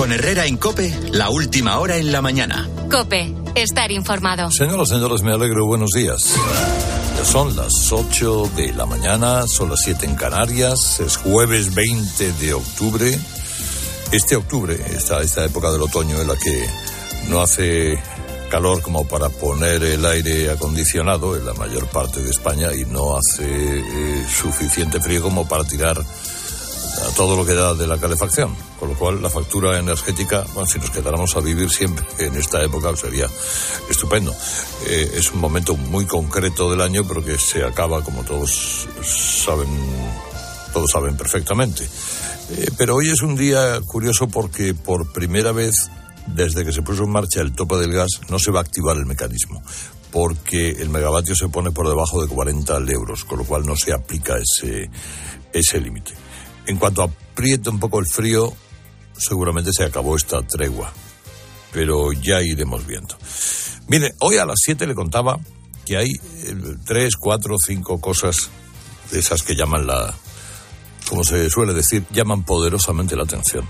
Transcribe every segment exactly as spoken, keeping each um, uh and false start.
Con Herrera en COPE, la última hora en la mañana. COPE, estar informado. Señoras, señores, me alegro. Buenos días. Ya son las ocho de la mañana, son las siete en Canarias. Es jueves veinte de octubre. Este octubre, esta, esta época del otoño en la que no hace calor como para poner el aire acondicionado en la mayor parte de España y no hace eh, suficiente frío como para tirar a todo lo que da de la calefacción, con lo cual la factura energética, bueno, si nos quedáramos a vivir siempre en esta época sería estupendo. Eh, es un momento muy concreto del año, pero que se acaba, como todos saben, todos saben perfectamente. Eh, pero hoy es un día curioso porque por primera vez desde que se puso en marcha el tope del gas no se va a activar el mecanismo, porque el megavatio se pone por debajo de cuarenta euros, con lo cual no se aplica ese, ese límite. En cuanto apriete un poco el frío, seguramente se acabó esta tregua, pero ya iremos viendo. Mire, hoy a las siete le contaba que hay tres, cuatro, cinco cosas de esas que llaman la, como se suele decir, llaman poderosamente la atención.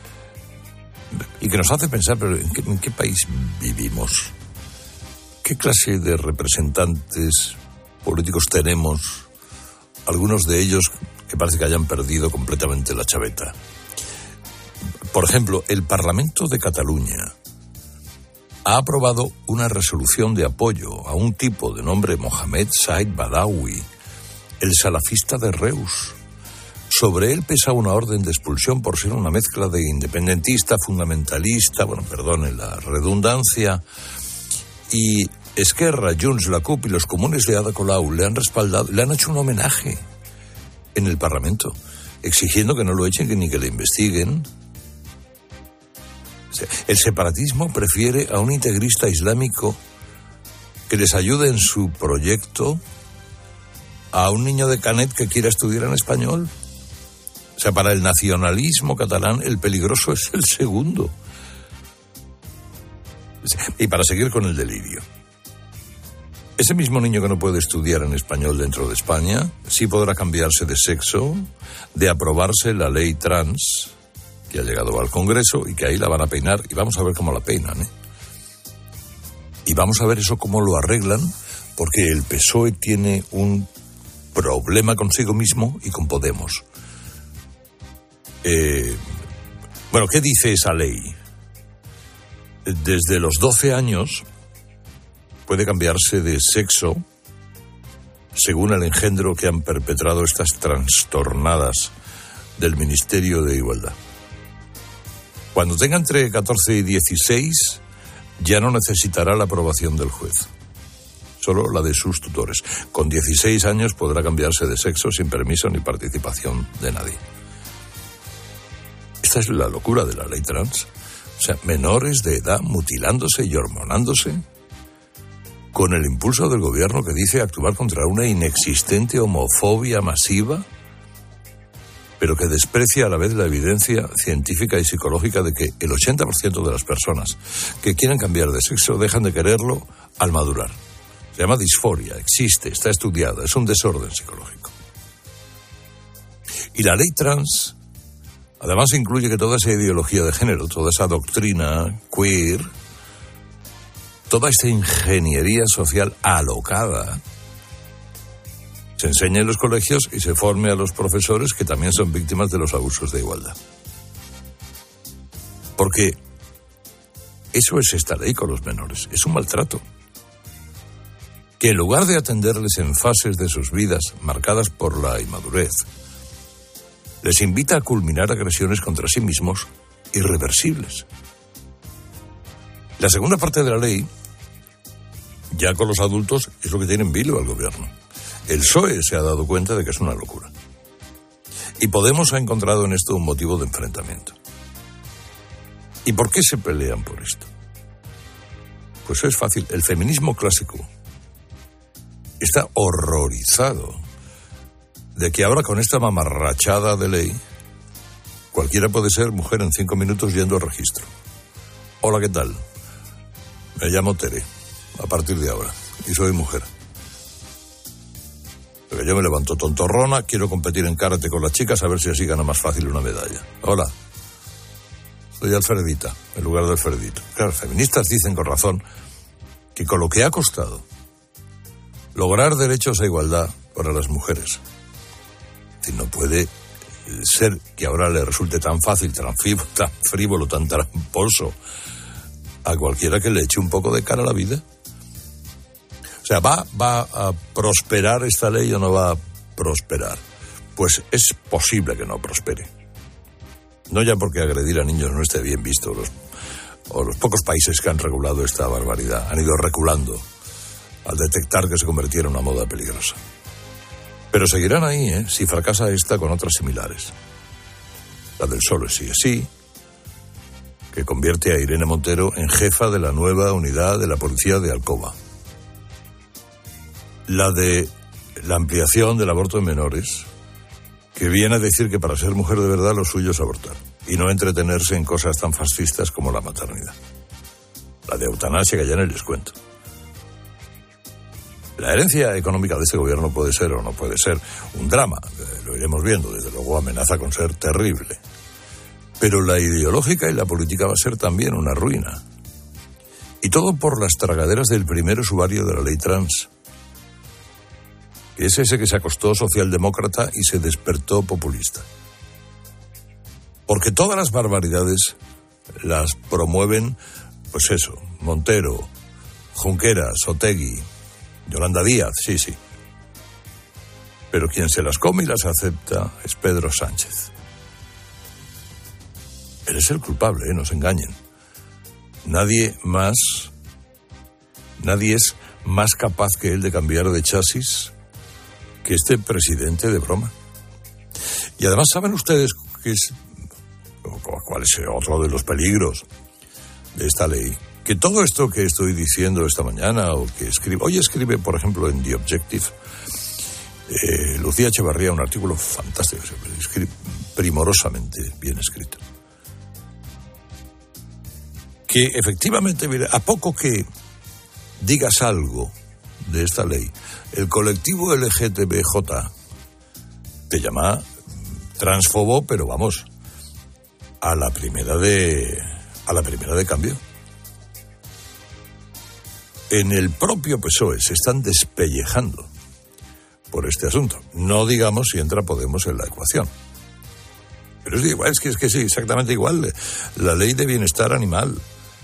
Y que nos hace pensar, pero ¿en qué, en qué país vivimos? ¿Qué clase de representantes políticos tenemos? Algunos de ellos que parece que hayan perdido completamente la chaveta. Por ejemplo, el Parlamento de Cataluña ha aprobado una resolución de apoyo a un tipo de nombre Mohamed Said Badawi, el salafista de Reus. Sobre él pesa una orden de expulsión por ser una mezcla de independentista, fundamentalista, bueno, perdonen la redundancia, y Esquerra, Junts, la CUP y los comunes de Ada Colau le han respaldado, le han hecho un homenaje en el Parlamento, exigiendo que no lo echen ni que le investiguen. O sea, el separatismo prefiere a un integrista islámico que les ayude en su proyecto a un niño de Canet que quiera estudiar en español. O sea, para el nacionalismo catalán el peligroso es el segundo. Y para seguir con el delirio, ese mismo niño que no puede estudiar en español dentro de España sí podrá cambiarse de sexo, de aprobarse la ley trans que ha llegado al Congreso y que ahí la van a peinar, y vamos a ver cómo la peinan, ¿eh? Y vamos a ver eso cómo lo arreglan, porque el P S O E tiene un problema consigo mismo y con Podemos. Eh, bueno, ¿qué dice esa ley? Desde los doce años puede cambiarse de sexo según el engendro que han perpetrado estas trastornadas del Ministerio de Igualdad. Cuando tenga entre catorce y dieciséis, ya no necesitará la aprobación del juez, solo la de sus tutores. Con dieciséis años podrá cambiarse de sexo sin permiso ni participación de nadie. Esta es la locura de la ley trans. O sea, menores de edad mutilándose y hormonándose con el impulso del gobierno que dice actuar contra una inexistente homofobia masiva, pero que desprecia a la vez la evidencia científica y psicológica de que el ochenta por ciento de las personas que quieren cambiar de sexo dejan de quererlo al madurar. Se llama disforia, existe, está estudiada, es un desorden psicológico. Y la ley trans además incluye que toda esa ideología de género, toda esa doctrina queer, toda esta ingeniería social alocada, se enseña en los colegios y se forme a los profesores que también son víctimas de los abusos de igualdad. Porque eso es esta ley con los menores, es un maltrato. Que en lugar de atenderles en fases de sus vidas marcadas por la inmadurez, les invita a culminar agresiones contra sí mismos irreversibles. La segunda parte de la ley, ya con los adultos, es lo que tiene en vilo al gobierno. El P S O E se ha dado cuenta de que es una locura. Y Podemos ha encontrado en esto un motivo de enfrentamiento. ¿Y por qué se pelean por esto? Pues es fácil. El feminismo clásico está horrorizado de que ahora con esta mamarrachada de ley cualquiera puede ser mujer en cinco minutos yendo al registro. Hola, ¿qué tal? Me llamo Tere, a partir de ahora, y soy mujer. Porque yo me levanto tontorrona, quiero competir en karate con las chicas a ver si así gana más fácil una medalla. Hola. doy Alfredita en lugar de Alfredito. Claro, feministas dicen con razón que con lo que ha costado lograr derechos a igualdad para las mujeres, no puede ser que ahora le resulte tan fácil, tan frívolo, tan, frívolo, tan tramposo a cualquiera que le eche un poco de cara a la vida. O sea, ¿va, va a prosperar esta ley o no va a prosperar? Pues es posible que no prospere. No ya porque agredir a niños no esté bien visto, los, o los pocos países que han regulado esta barbaridad han ido reculando al detectar que se convirtiera en una moda peligrosa. Pero seguirán ahí, ¿eh? Si fracasa esta con otras similares. La del solo sí es sí, que convierte a Irene Montero en jefa de la nueva unidad de la policía de Alcoba. La de la ampliación del aborto en menores, que viene a decir que para ser mujer de verdad lo suyo es abortar y no entretenerse en cosas tan fascistas como la maternidad. La de eutanasia, que ya no les cuento. La herencia económica de este gobierno puede ser o no puede ser un drama, lo iremos viendo, desde luego amenaza con ser terrible. Pero la ideológica y la política va a ser también una ruina. Y todo por las tragaderas del primer usuario de la ley trans, que es ese que se acostó socialdemócrata y se despertó populista. Porque todas las barbaridades las promueven, pues eso, Montero, Junqueras, Otegi, Yolanda Díaz, sí, sí. Pero quien se las come y las acepta es Pedro Sánchez. Él es el culpable, ¿eh? No se engañen. Nadie más, nadie es más capaz que él de cambiar de chasis que este presidente de broma. Y además, ¿saben ustedes qué es, cuál es otro de los peligros de esta ley? Que todo esto que estoy diciendo esta mañana, o que escribe, hoy escribe, por ejemplo, en The Objective, eh, Lucía Echevarría, un artículo fantástico, escribe primorosamente bien escrito. Que efectivamente, mire, a poco que digas algo de esta ley, el colectivo L G T B J te llama transfobo, pero vamos, a la primera de, a la primera de cambio. En el propio P S O E se están despellejando por este asunto. No digamos si entra Podemos en la ecuación. Pero es igual, es que es que sí, exactamente igual. La ley de bienestar animal.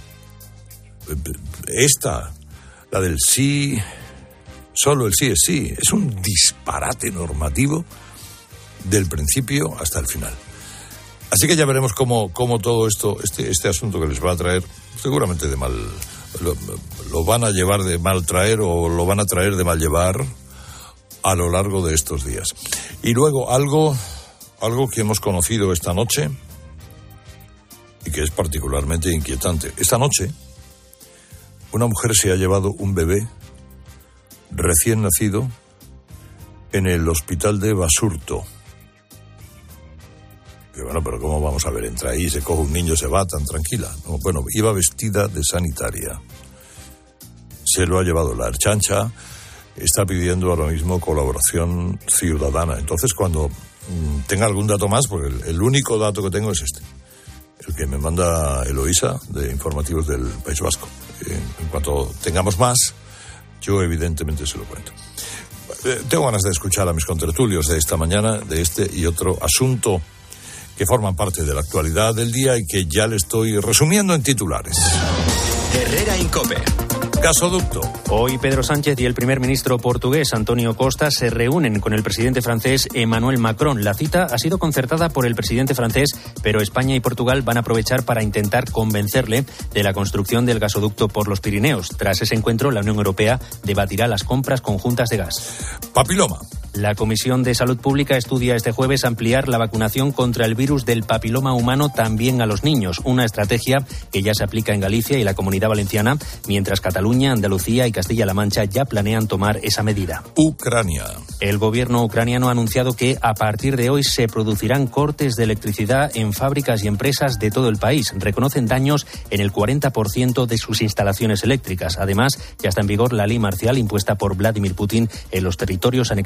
Esta, la del sí, solo el sí es sí, es un disparate normativo del principio hasta el final. Así que ya veremos cómo, cómo todo esto, este, este asunto que les va a traer, seguramente de mal... Lo, lo van a llevar de mal traer o lo van a traer de mal llevar a lo largo de estos días. Y luego algo, algo que hemos conocido esta noche y que es particularmente inquietante. Esta noche una mujer se ha llevado un bebé recién nacido en el hospital de Basurto. Y bueno, pero ¿cómo vamos a ver? Entra ahí, se coge un niño, se va tan tranquila. No, bueno, iba vestida de sanitaria. Se lo ha llevado la Erchancha. Está pidiendo ahora mismo colaboración ciudadana. Entonces, cuando mmm, tenga algún dato más, porque el, el único dato que tengo es este, el que me manda Eloísa de Informativos del País Vasco. En, en cuanto tengamos más, yo evidentemente se lo cuento. Eh, tengo ganas de escuchar a mis contertulios de esta mañana, de este y otro asunto que forman parte de la actualidad del día y que ya le estoy resumiendo en titulares. Herrera Incope. Gasoducto. Hoy Pedro Sánchez y el primer ministro portugués António Costa se reúnen con el presidente francés Emmanuel Macron. La cita ha sido concertada por el presidente francés, pero España y Portugal van a aprovechar para intentar convencerle de la construcción del gasoducto por los Pirineos. Tras ese encuentro, la Unión Europea debatirá las compras conjuntas de gas. Papiloma. La Comisión de Salud Pública estudia este jueves ampliar la vacunación contra el virus del papiloma humano también a los niños, una estrategia que ya se aplica en Galicia y la Comunidad Valenciana, mientras Cataluña, Andalucía y Castilla-La Mancha ya planean tomar esa medida. Ucrania. El gobierno ucraniano ha anunciado que a partir de hoy se producirán cortes de electricidad en fábricas y empresas de todo el país. Reconocen daños en el cuarenta por ciento de sus instalaciones eléctricas. Además, ya está en vigor la ley marcial impuesta por Vladimir Putin en los territorios anexionados de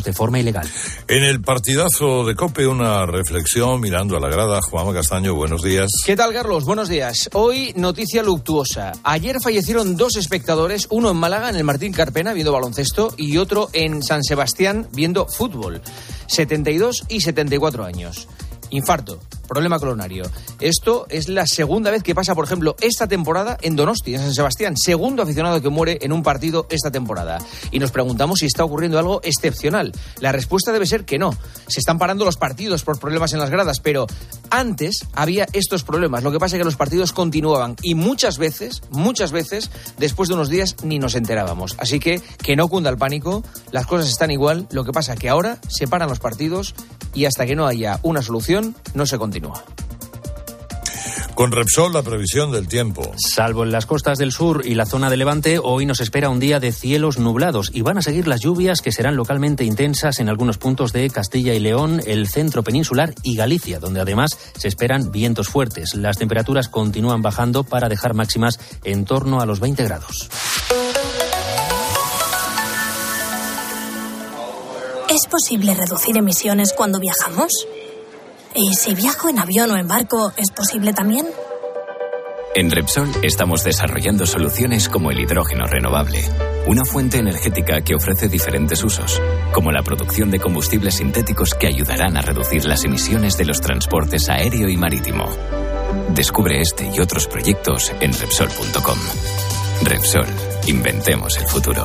de forma ilegal. En el partidazo de COPE, una reflexión mirando a la grada. Juanma Castaño, buenos días. ¿Qué tal, Carlos? Buenos días. Hoy, noticia luctuosa. Ayer fallecieron dos espectadores, uno en Málaga, en el Martín Carpena, viendo baloncesto, y otro en San Sebastián, viendo fútbol. setenta y dos y setenta y cuatro años. Infarto, problema coronario. Esto es la segunda vez que pasa, por ejemplo, esta temporada en Donosti, en San Sebastián. Segundo aficionado que muere en un partido esta temporada. Y nos preguntamos si está ocurriendo algo excepcional. La respuesta debe ser que no. Se están parando los partidos por problemas en las gradas, pero antes había estos problemas. Lo que pasa es que los partidos continuaban y muchas veces, muchas veces, después de unos días ni nos enterábamos. Así que que no cunda el pánico, las cosas están igual. Lo que pasa es que ahora se paran los partidos y hasta que no haya una solución, no se continúa. Con Repsol, la previsión del tiempo. Salvo en las costas del sur y la zona de Levante, hoy nos espera un día de cielos nublados y van a seguir las lluvias que serán localmente intensas en algunos puntos de Castilla y León, el centro peninsular y Galicia, donde además se esperan vientos fuertes. Las temperaturas continúan bajando para dejar máximas en torno a los veinte grados. ¿Es posible reducir emisiones cuando viajamos? ¿Y si viajo en avión o en barco, es posible también? En Repsol estamos desarrollando soluciones como el hidrógeno renovable, una fuente energética que ofrece diferentes usos, como la producción de combustibles sintéticos que ayudarán a reducir las emisiones de los transportes aéreo y marítimo. Descubre este y otros proyectos en Repsol punto com. Repsol, inventemos el futuro.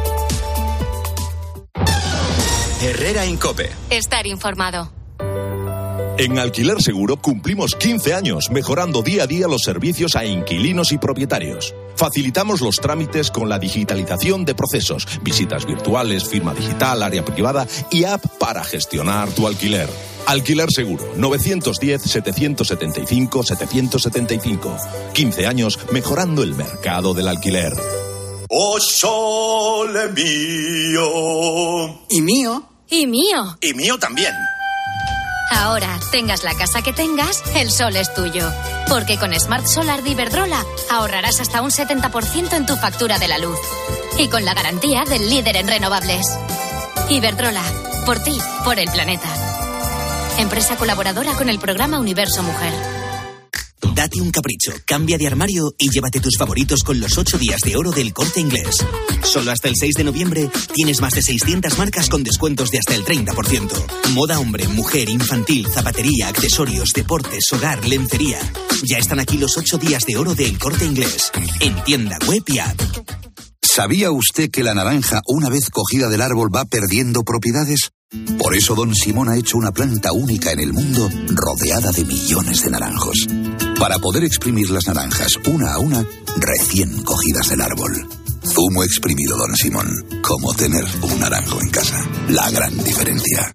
Herrera en COPE. Estar informado. En Alquiler Seguro cumplimos quince años mejorando día a día los servicios a inquilinos y propietarios. Facilitamos los trámites con la digitalización de procesos, visitas virtuales, firma digital, área privada y app para gestionar tu alquiler. Alquiler Seguro, nueve uno cero, siete siete cinco, siete siete cinco. quince años mejorando el mercado del alquiler. ¡Oh, sole mío! ¿Y mío? Y mío. Y mío también. Ahora, tengas la casa que tengas, el sol es tuyo. Porque con Smart Solar de Iberdrola ahorrarás hasta un setenta por ciento en tu factura de la luz. Y con la garantía del líder en renovables. Iberdrola, por ti, por el planeta. Empresa colaboradora con el programa Universo Mujer. Date un capricho, cambia de armario y llévate tus favoritos con los ocho días de oro del Corte Inglés. Solo hasta el seis de noviembre tienes más de seiscientas marcas con descuentos de hasta el treinta por ciento. Moda hombre, mujer, infantil, zapatería, accesorios, deportes, hogar, lencería. Ya están aquí los ocho días de oro del Corte Inglés. En tienda web y app. ¿Sabía usted que la naranja, una vez cogida del árbol, va perdiendo propiedades? Por eso Don Simón ha hecho una planta única en el mundo, rodeada de millones de naranjos. Para poder exprimir las naranjas una a una, recién cogidas del árbol. Zumo exprimido Don Simón. Como tener un naranjo en casa. La gran diferencia.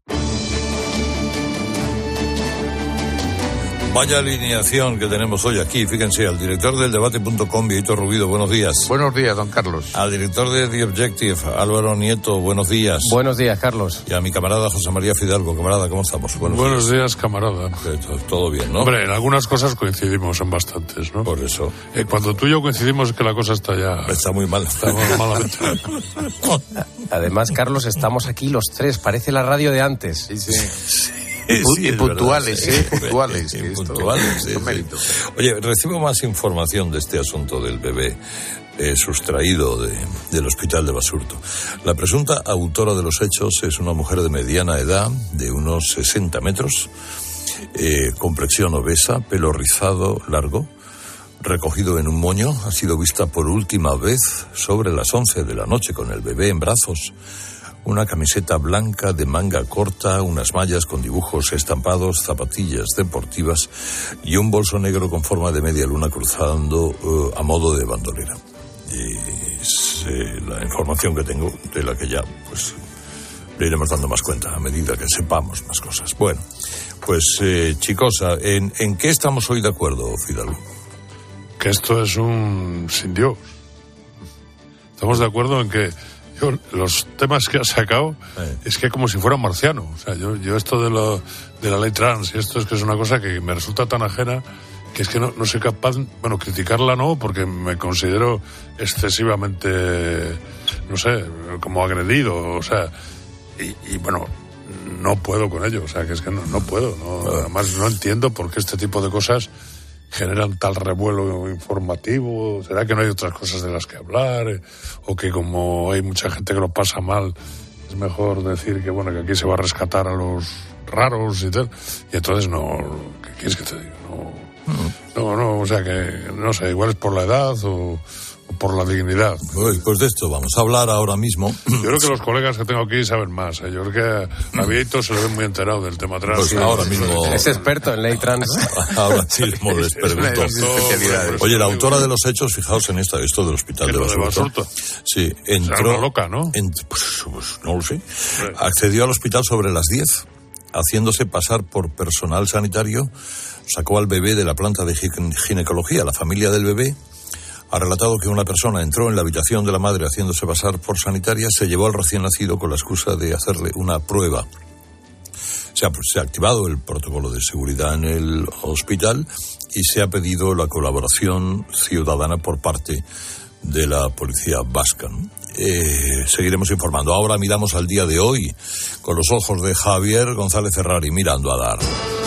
Vaya alineación que tenemos hoy aquí. Fíjense, al director del debate punto com, Víctor Rubido, buenos días. Buenos días, don Carlos. Al director de The Objective, Álvaro Nieto, buenos días. Buenos días, Carlos. Y a mi camarada José María Fidalgo. Camarada, ¿cómo estamos? Buenos, buenos días. días, camarada. Todo bien, ¿no? Hombre, en algunas cosas coincidimos en bastantes, ¿no? Por eso. Eh, cuando tú y yo coincidimos es que la cosa está ya... Está muy mal. Está muy malamente. Además, Carlos, estamos aquí los tres. Parece la radio de antes. Sí, sí. Sí, y puntuales, verdad, sí, puntuales, sí, sí, puntuales, sí, sí. Oye, recibo más información de este asunto del bebé eh, sustraído de, del hospital de Basurto. La presunta autora de los hechos es una mujer de mediana edad, de unos sesenta metros, eh, complexión obesa, pelo rizado, largo, recogido en un moño. Ha sido vista por última vez sobre las once de la noche con el bebé en brazos. Una camiseta blanca de manga corta, unas mallas con dibujos estampados, zapatillas deportivas y un bolso negro con forma de media luna cruzando uh, a modo de bandolera. Y es eh, la información que tengo, de la que ya pues le iremos dando más cuenta a medida que sepamos más cosas. Bueno, pues eh, chicos, ¿en, ¿en qué estamos hoy de acuerdo, Fidalgo? Que esto es un sin Dios. Estamos de acuerdo en que los temas que has sacado eh. es que como si fuera un marciano. O sea, yo, yo esto de, lo, de la ley trans y esto es que es una cosa que me resulta tan ajena que es que no, no soy capaz, bueno, criticarla no, porque me considero excesivamente, no sé, como agredido. O sea, y, y bueno, no puedo con ello, o sea, que es que no, no puedo. No, además, no entiendo por qué este tipo de cosas generan tal revuelo informativo. ¿Será que no hay otras cosas de las que hablar? Eh, o que como hay mucha gente que lo pasa mal, es mejor decir que, bueno, que aquí se va a rescatar a los raros y tal. Y entonces no, ¿qué quieres que te diga? No, no, no, o sea que, no sé, igual es por la edad o... por la dignidad. Pues, pues de esto vamos a hablar ahora mismo. Yo creo que los colegas que tengo aquí saben más. ¿eh? Yo creo que a Vieito se le ve muy enterado del tema trans. Pues sí, ahora mismo. Es experto en ley trans. Ahora sí le hemos despertado. Oye, la autora de los hechos, fijaos en esto, esto del hospital de Basurto. De Basurto. Sí, entró. Será una loca, ¿no? En, pues, pues no lo sé. Sí. Accedió al hospital sobre las diez, haciéndose pasar por personal sanitario. Sacó al bebé de la planta de ginecología. La familia del bebé ha relatado que una persona entró en la habitación de la madre haciéndose pasar por sanitaria, se llevó al recién nacido con la excusa de hacerle una prueba. Se ha, se ha activado el protocolo de seguridad en el hospital y se ha pedido la colaboración ciudadana por parte de la policía vasca. Eh, seguiremos informando. Ahora miramos al día de hoy con los ojos de Javier González Ferrari mirando a dar.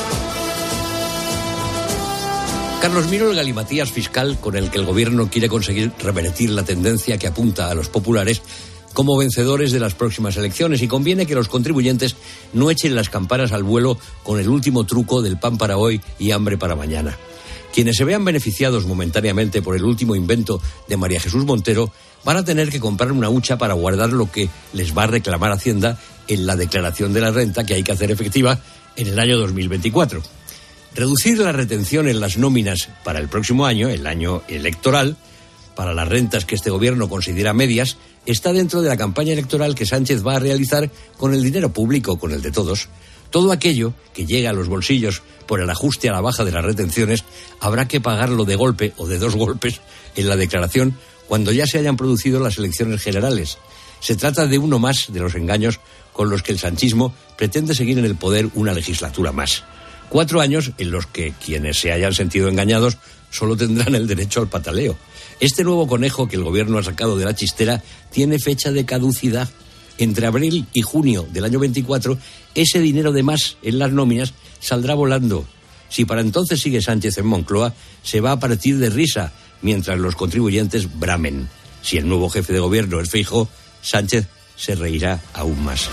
Carlos, miro el galimatías fiscal con el que el gobierno quiere conseguir revertir la tendencia que apunta a los populares como vencedores de las próximas elecciones, y conviene que los contribuyentes no echen las campanas al vuelo con el último truco del pan para hoy y hambre para mañana. Quienes se vean beneficiados momentáneamente por el último invento de María Jesús Montero van a tener que comprar una hucha para guardar lo que les va a reclamar Hacienda en la declaración de la renta que hay que hacer efectiva en el año dos mil veinticuatro. Reducir la retención en las nóminas para el próximo año, el año electoral, para las rentas que este gobierno considera medias, está dentro de la campaña electoral que Sánchez va a realizar con el dinero público, con el de todos. Todo aquello que llega a los bolsillos por el ajuste a la baja de las retenciones habrá que pagarlo de golpe o de dos golpes en la declaración cuando ya se hayan producido las elecciones generales. Se trata de uno más de los engaños con los que el sanchismo pretende seguir en el poder una legislatura más. Cuatro años en los que quienes se hayan sentido engañados solo tendrán el derecho al pataleo. Este nuevo conejo que el gobierno ha sacado de la chistera tiene fecha de caducidad. Entre abril y junio del año veinticuatro, ese dinero de más en las nóminas saldrá volando. Si para entonces sigue Sánchez en Moncloa, se va a partir de risa, mientras los contribuyentes bramen. Si el nuevo jefe de gobierno es Feijóo, Sánchez se reirá aún más.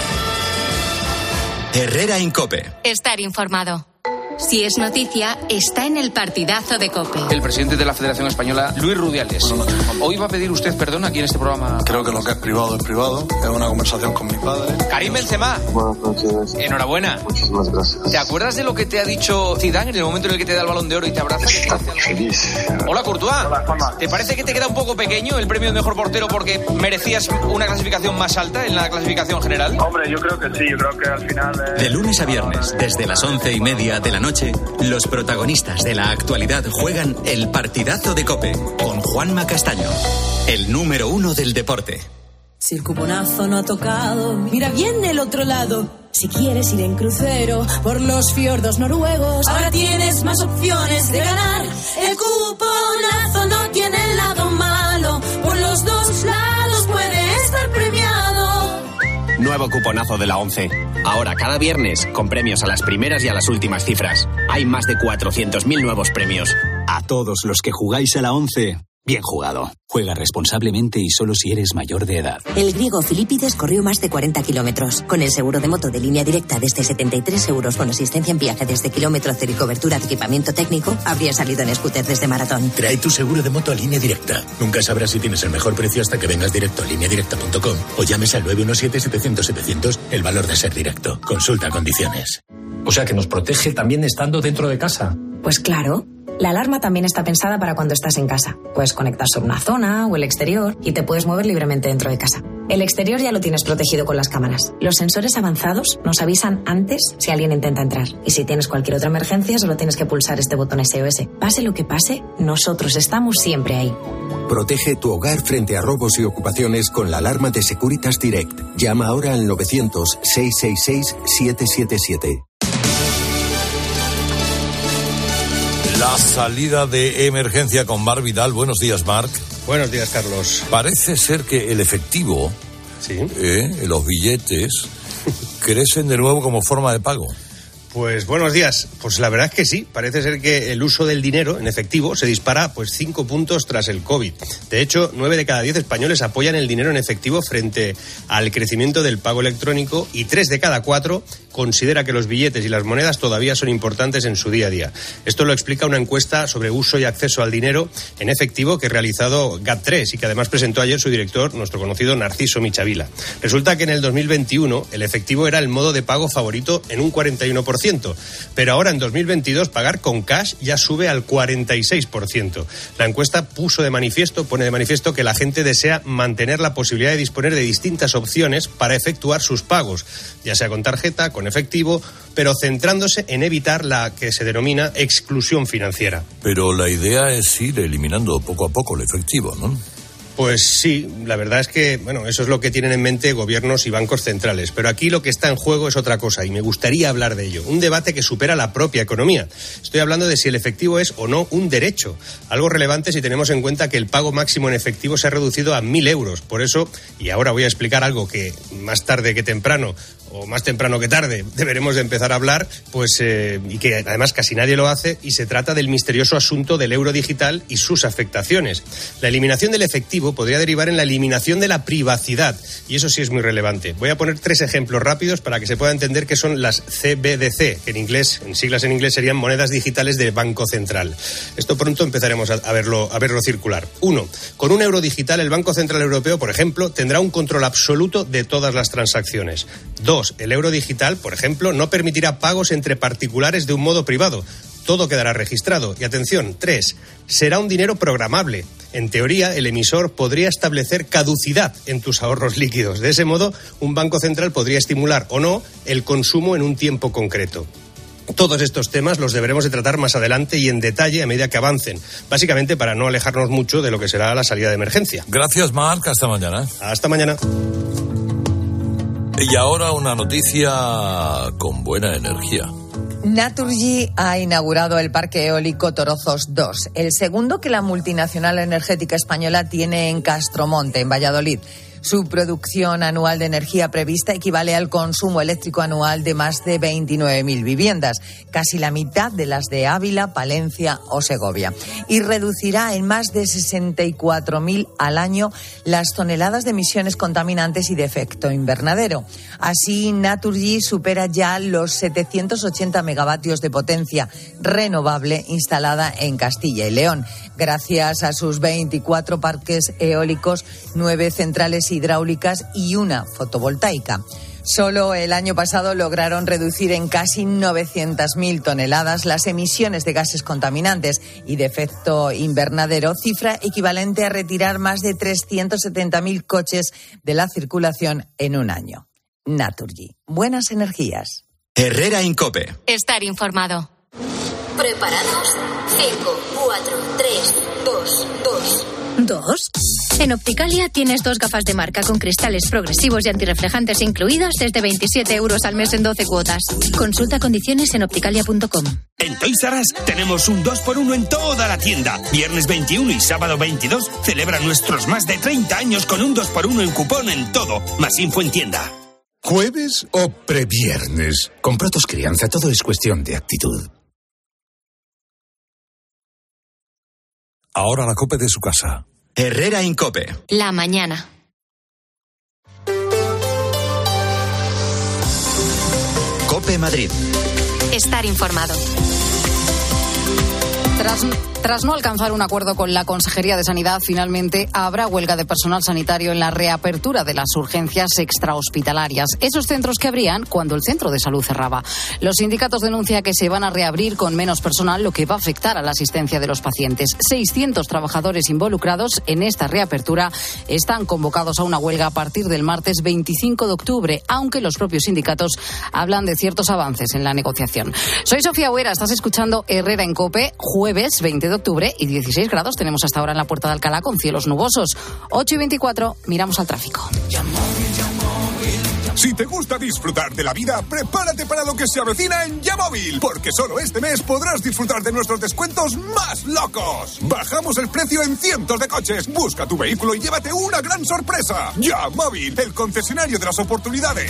Herrera en COPE. Estar informado. Si es noticia, está en el partidazo de COPE. El presidente de la Federación Española, Luis Rubiales. Hoy va a pedir usted perdón aquí en este programa. Creo que lo que es privado es privado. Es una conversación con mi padre. Karim Benzema. Buenas noches. Enhorabuena. Muchísimas gracias. ¿Te acuerdas de lo que te ha dicho Zidane en el momento en el que te da el Balón de Oro y te abraza? Feliz. Hola, Courtois. Hola, Juanma. ¿Te parece que te queda un poco pequeño el premio de mejor portero porque merecías una clasificación más alta en la clasificación general? Hombre, yo creo que sí. Yo creo que al final... Eh... De lunes a viernes, desde las once y media de la noche, los protagonistas de la actualidad juegan el partidazo de COPE con Juanma Castaño, el número uno del deporte. Si el cuponazo no ha tocado, mira bien del otro lado. Si quieres ir en crucero por los fiordos noruegos, ahora tienes más opciones de ganar. El cuponazo no tiene el lado malo, por los dos lados puede estar premiado. Nuevo cuponazo de la ONCE. Ahora cada viernes con premios a las primeras y a las últimas cifras. Hay más de cuatrocientos mil nuevos premios. A todos los que jugáis a la ONCE, bien jugado. Juega responsablemente y solo si eres mayor de edad. El griego Filipides corrió más de cuarenta kilómetros. Con el seguro de moto de Línea Directa desde setenta y tres euros con asistencia en viaje desde kilómetro cero y cobertura de equipamiento técnico, habría salido en scooter desde maratón. Trae tu seguro de moto a Línea Directa. Nunca sabrás si tienes el mejor precio hasta que vengas directo a línea directa punto com o llames al nueve uno siete, setecientos, setecientos, el valor de ser directo. Consulta condiciones. O sea que nos protege también estando dentro de casa. Pues claro. La alarma también está pensada para cuando estás en casa. Puedes conectar sobre una zona o el exterior y te puedes mover libremente dentro de casa. El exterior ya lo tienes protegido con las cámaras. Los sensores avanzados nos avisan antes si alguien intenta entrar. Y si tienes cualquier otra emergencia, solo tienes que pulsar este botón S O S. Pase lo que pase, nosotros estamos siempre ahí. Protege tu hogar frente a robos y ocupaciones con la alarma de Securitas Direct. Llama ahora al novecientos, seiscientos sesenta y seis, setecientos setenta y siete. La salida de emergencia con Marc Vidal. Buenos días, Marc. Buenos días, Carlos. Parece ser que el efectivo ¿Sí? eh, los billetes crecen de nuevo como forma de pago. Pues buenos días. Pues la verdad es que sí. Parece ser que el uso del dinero en efectivo se dispara pues cinco puntos tras el COVID. De hecho, nueve de cada diez españoles apoyan el dinero en efectivo frente al crecimiento del pago electrónico y tres de cada cuatro considera que los billetes y las monedas todavía son importantes en su día a día. Esto lo explica una encuesta sobre uso y acceso al dinero en efectivo que ha realizado G A T tres y que además presentó ayer su director, nuestro conocido Narciso Michavila. Resulta que en el dos mil veintiuno el efectivo era el modo de pago favorito en un cuarenta y uno por ciento, pero ahora en dos mil veintidós pagar con cash ya sube al cuarenta y seis por ciento. La encuesta puso de manifiesto, pone de manifiesto que la gente desea mantener la posibilidad de disponer de distintas opciones para efectuar sus pagos, ya sea con tarjeta, con efectivo, pero centrándose en evitar la que se denomina exclusión financiera. Pero la idea es ir eliminando poco a poco el efectivo, ¿no? Pues sí, la verdad es que, bueno, eso es lo que tienen en mente gobiernos y bancos centrales. Pero aquí lo que está en juego es otra cosa y me gustaría hablar de ello. Un debate que supera la propia economía. Estoy hablando de si el efectivo es o no un derecho. Algo relevante si tenemos en cuenta que el pago máximo en efectivo se ha reducido a mil euros. Por eso, y ahora voy a explicar algo que más tarde que temprano, o más temprano que tarde, deberemos de empezar a hablar, pues eh, y que además casi nadie lo hace, y se trata del misterioso asunto del euro digital y sus afectaciones. La eliminación del efectivo podría derivar en la eliminación de la privacidad, y eso sí es muy relevante. Voy a poner tres ejemplos rápidos para que se pueda entender qué son las C B D C, que en inglés, en siglas en inglés serían monedas digitales de Banco Central. Esto pronto empezaremos a verlo, a verlo circular. Uno, con un euro digital el Banco Central Europeo, por ejemplo, tendrá un control absoluto de todas las transacciones. Dos, el euro digital, por ejemplo, no permitirá pagos entre particulares de un modo privado. Todo quedará registrado. Y atención, tres, será un dinero programable. En teoría, el emisor podría establecer caducidad en tus ahorros líquidos. De ese modo, un banco central podría estimular o no el consumo en un tiempo concreto. Todos estos temas los deberemos de tratar más adelante y en detalle a medida que avancen, básicamente para no alejarnos mucho de lo que será la salida de emergencia. Gracias, Marc. Hasta mañana. Hasta mañana. Y ahora una noticia con buena energía. Naturgy ha inaugurado el parque eólico Torozos dos, el segundo que la multinacional energética española tiene en Castromonte, en Valladolid. Su producción anual de energía prevista equivale al consumo eléctrico anual de más de veintinueve mil viviendas, casi la mitad de las de Ávila, Palencia o Segovia. Y reducirá en más de sesenta y cuatro mil al año las toneladas de emisiones contaminantes y de efecto invernadero. Así, Naturgy supera ya los setecientos ochenta megavatios de potencia renovable instalada en Castilla y León. Gracias a sus veinticuatro parques eólicos, nueve centrales hidráulicas y una fotovoltaica. Solo el año pasado lograron reducir en casi novecientas mil toneladas las emisiones de gases contaminantes y de efecto invernadero, cifra equivalente a retirar más de trescientos setenta mil coches de la circulación en un año. Naturgy. Buenas energías. Herrera Incope. Estar informado. ¿Preparados? cinco, cuatro, tres, dos, dos. ¿Dos? En Opticalia tienes dos gafas de marca con cristales progresivos y antirreflejantes incluidos desde veintisiete euros al mes en doce cuotas. Consulta condiciones en opticalia punto com. En Toys R Us tenemos un dos por uno en toda la tienda. Viernes veintiuno y sábado veintidós celebra nuestros más de treinta años con un dos por uno en cupón en todo. Más info en tienda. ¿Jueves o previernes? Con Protos Crianza todo es cuestión de actitud. Ahora la COPE de su casa. Herrera Incope. La mañana. COPE Madrid. Estar informado. Tras, tras no alcanzar un acuerdo con la Consejería de Sanidad, finalmente habrá huelga de personal sanitario en la reapertura de las urgencias extrahospitalarias. Esos centros que abrían cuando el centro de salud cerraba. Los sindicatos denuncian que se van a reabrir con menos personal, lo que va a afectar a la asistencia de los pacientes. seiscientos trabajadores involucrados en esta reapertura están convocados a una huelga a partir del martes veinticinco de octubre, aunque los propios sindicatos hablan de ciertos avances en la negociación. Soy Sofía Huera, estás escuchando Herrera en COPE. Jueves veinte de octubre y dieciséis grados tenemos hasta ahora en la Puerta de Alcalá con cielos nubosos. ocho y veinticuatro, miramos al tráfico. Si te gusta disfrutar de la vida, prepárate para lo que se avecina en Yamóvil, porque solo este mes podrás disfrutar de nuestros descuentos más locos. Bajamos el precio en cientos de coches. Busca tu vehículo y llévate una gran sorpresa. Yamóvil, el concesionario de las oportunidades.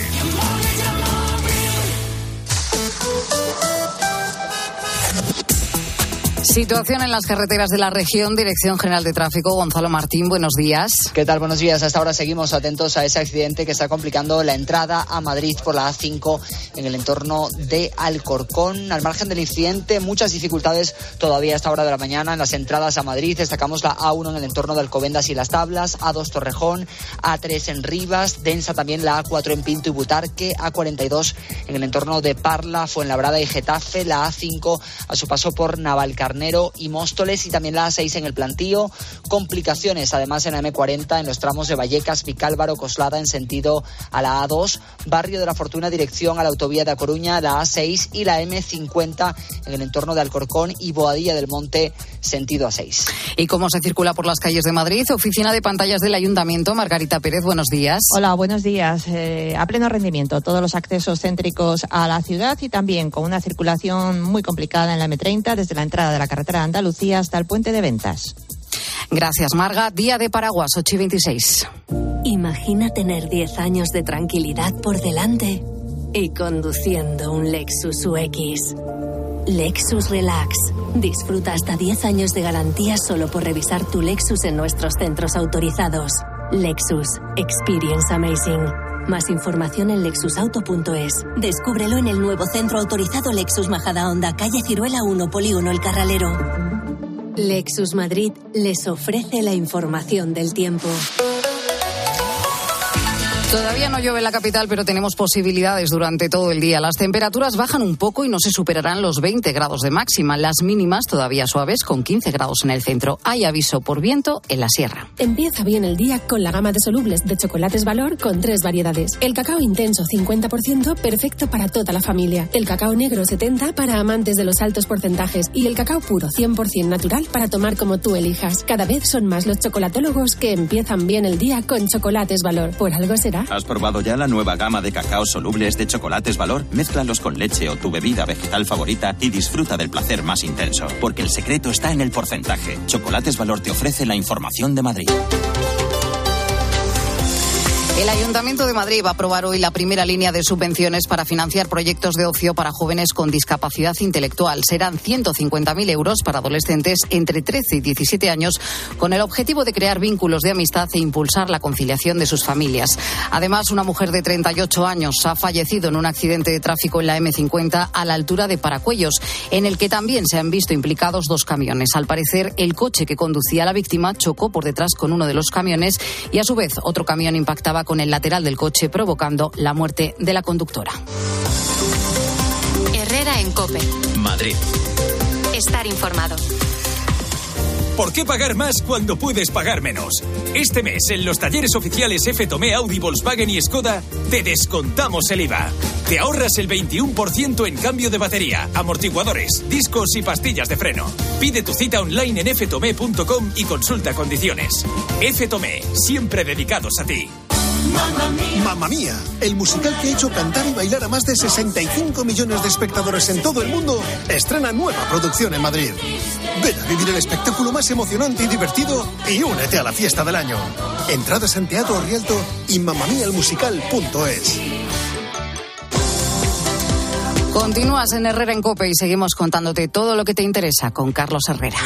Situación en las carreteras de la región, Dirección General de Tráfico. Gonzalo Martín, buenos días. ¿Qué tal? Buenos días. Hasta ahora seguimos atentos a ese accidente que está complicando la entrada a Madrid por la A cinco en el entorno de Alcorcón. Al margen del incidente, muchas dificultades todavía a esta hora de la mañana en las entradas a Madrid. Destacamos la A uno en el entorno de Alcobendas y Las Tablas, A dos Torrejón, A tres en Rivas, densa también la A cuatro en Pinto y Butarque, A cuarenta y dos en el entorno de Parla, Fuenlabrada y Getafe, la A cinco a su paso por Navalcarnero y Móstoles y también la A seis en el Plantío. Complicaciones además en la eme cuarenta en los tramos de Vallecas, Vicálvaro, Coslada en sentido a la A dos, Barrio de la Fortuna dirección a la autovía de A Coruña, la A seis y la eme cincuenta en el entorno de Alcorcón y Boadilla del Monte sentido A seis. ¿Y cómo se circula por las calles de Madrid? Oficina de pantallas del Ayuntamiento, Margarita Pérez, buenos días. Hola, buenos días. Eh, a pleno rendimiento todos los accesos céntricos a la ciudad y también con una circulación muy complicada en la eme treinta desde la entrada de la carretera de Andalucía hasta el puente de Ventas. Gracias, Marga. Día de paraguas, ocho y veintiséis. Imagina tener diez años de tranquilidad por delante y conduciendo un Lexus U X. Lexus Relax. Disfruta hasta diez años de garantía solo por revisar tu Lexus en nuestros centros autorizados. Lexus. Experience Amazing. Más información en lexus auto punto es. Descúbrelo en el nuevo centro autorizado Lexus Majadahonda, calle Ciruela uno, Polígono El Carralero. Lexus Madrid les ofrece la información del tiempo. Todavía no llueve en la capital, pero tenemos posibilidades durante todo el día. Las temperaturas bajan un poco y no se superarán los veinte grados de máxima. Las mínimas todavía suaves con quince grados en el centro. Hay aviso por viento en la sierra. Empieza bien el día con la gama de solubles de Chocolates Valor con tres variedades. El cacao intenso cincuenta por ciento, perfecto para toda la familia. El cacao negro setenta por ciento para amantes de los altos porcentajes. Y el cacao puro cien por ciento natural para tomar como tú elijas. Cada vez son más los chocolatólogos que empiezan bien el día con Chocolates Valor. Por algo será. ¿Has probado ya la nueva gama de cacaos solubles de Chocolates Valor? Mézclalos con leche o tu bebida vegetal favorita y disfruta del placer más intenso. Porque el secreto está en el porcentaje. Chocolates Valor te ofrece la información de Madrid. El Ayuntamiento de Madrid va a aprobar hoy la primera línea de subvenciones para financiar proyectos de ocio para jóvenes con discapacidad intelectual. Serán ciento cincuenta mil euros para adolescentes entre trece y diecisiete años, con el objetivo de crear vínculos de amistad e impulsar la conciliación de sus familias. Además, una mujer de treinta y ocho años ha fallecido en un accidente de tráfico en la eme cincuenta a la altura de Paracuellos, en el que también se han visto implicados dos camiones. Al parecer, el coche que conducía a la víctima chocó por detrás con uno de los camiones y, a su vez, otro camión impactaba con el lateral del coche, provocando la muerte de la conductora. Herrera en COPE. Madrid. Estar informado. ¿Por qué pagar más cuando puedes pagar menos? Este mes, en los talleres oficiales F Tomé, Audi, Volkswagen y Skoda, te descontamos el I V A. Te ahorras el veintiuno por ciento en cambio de batería, amortiguadores, discos y pastillas de freno. Pide tu cita online en f tomé punto com y consulta condiciones. F Tomé, siempre dedicados a ti. Mamma Mía. Mamma Mía, el musical que ha hecho cantar y bailar a más de sesenta y cinco millones de espectadores en todo el mundo, estrena nueva producción en Madrid. Ven a vivir el espectáculo más emocionante y divertido y únete a la fiesta del año. Entradas en Teatro Rialto y mamamialmusical punto es. Continúas en Herrera en COPE y seguimos contándote todo lo que te interesa con Carlos Herrera.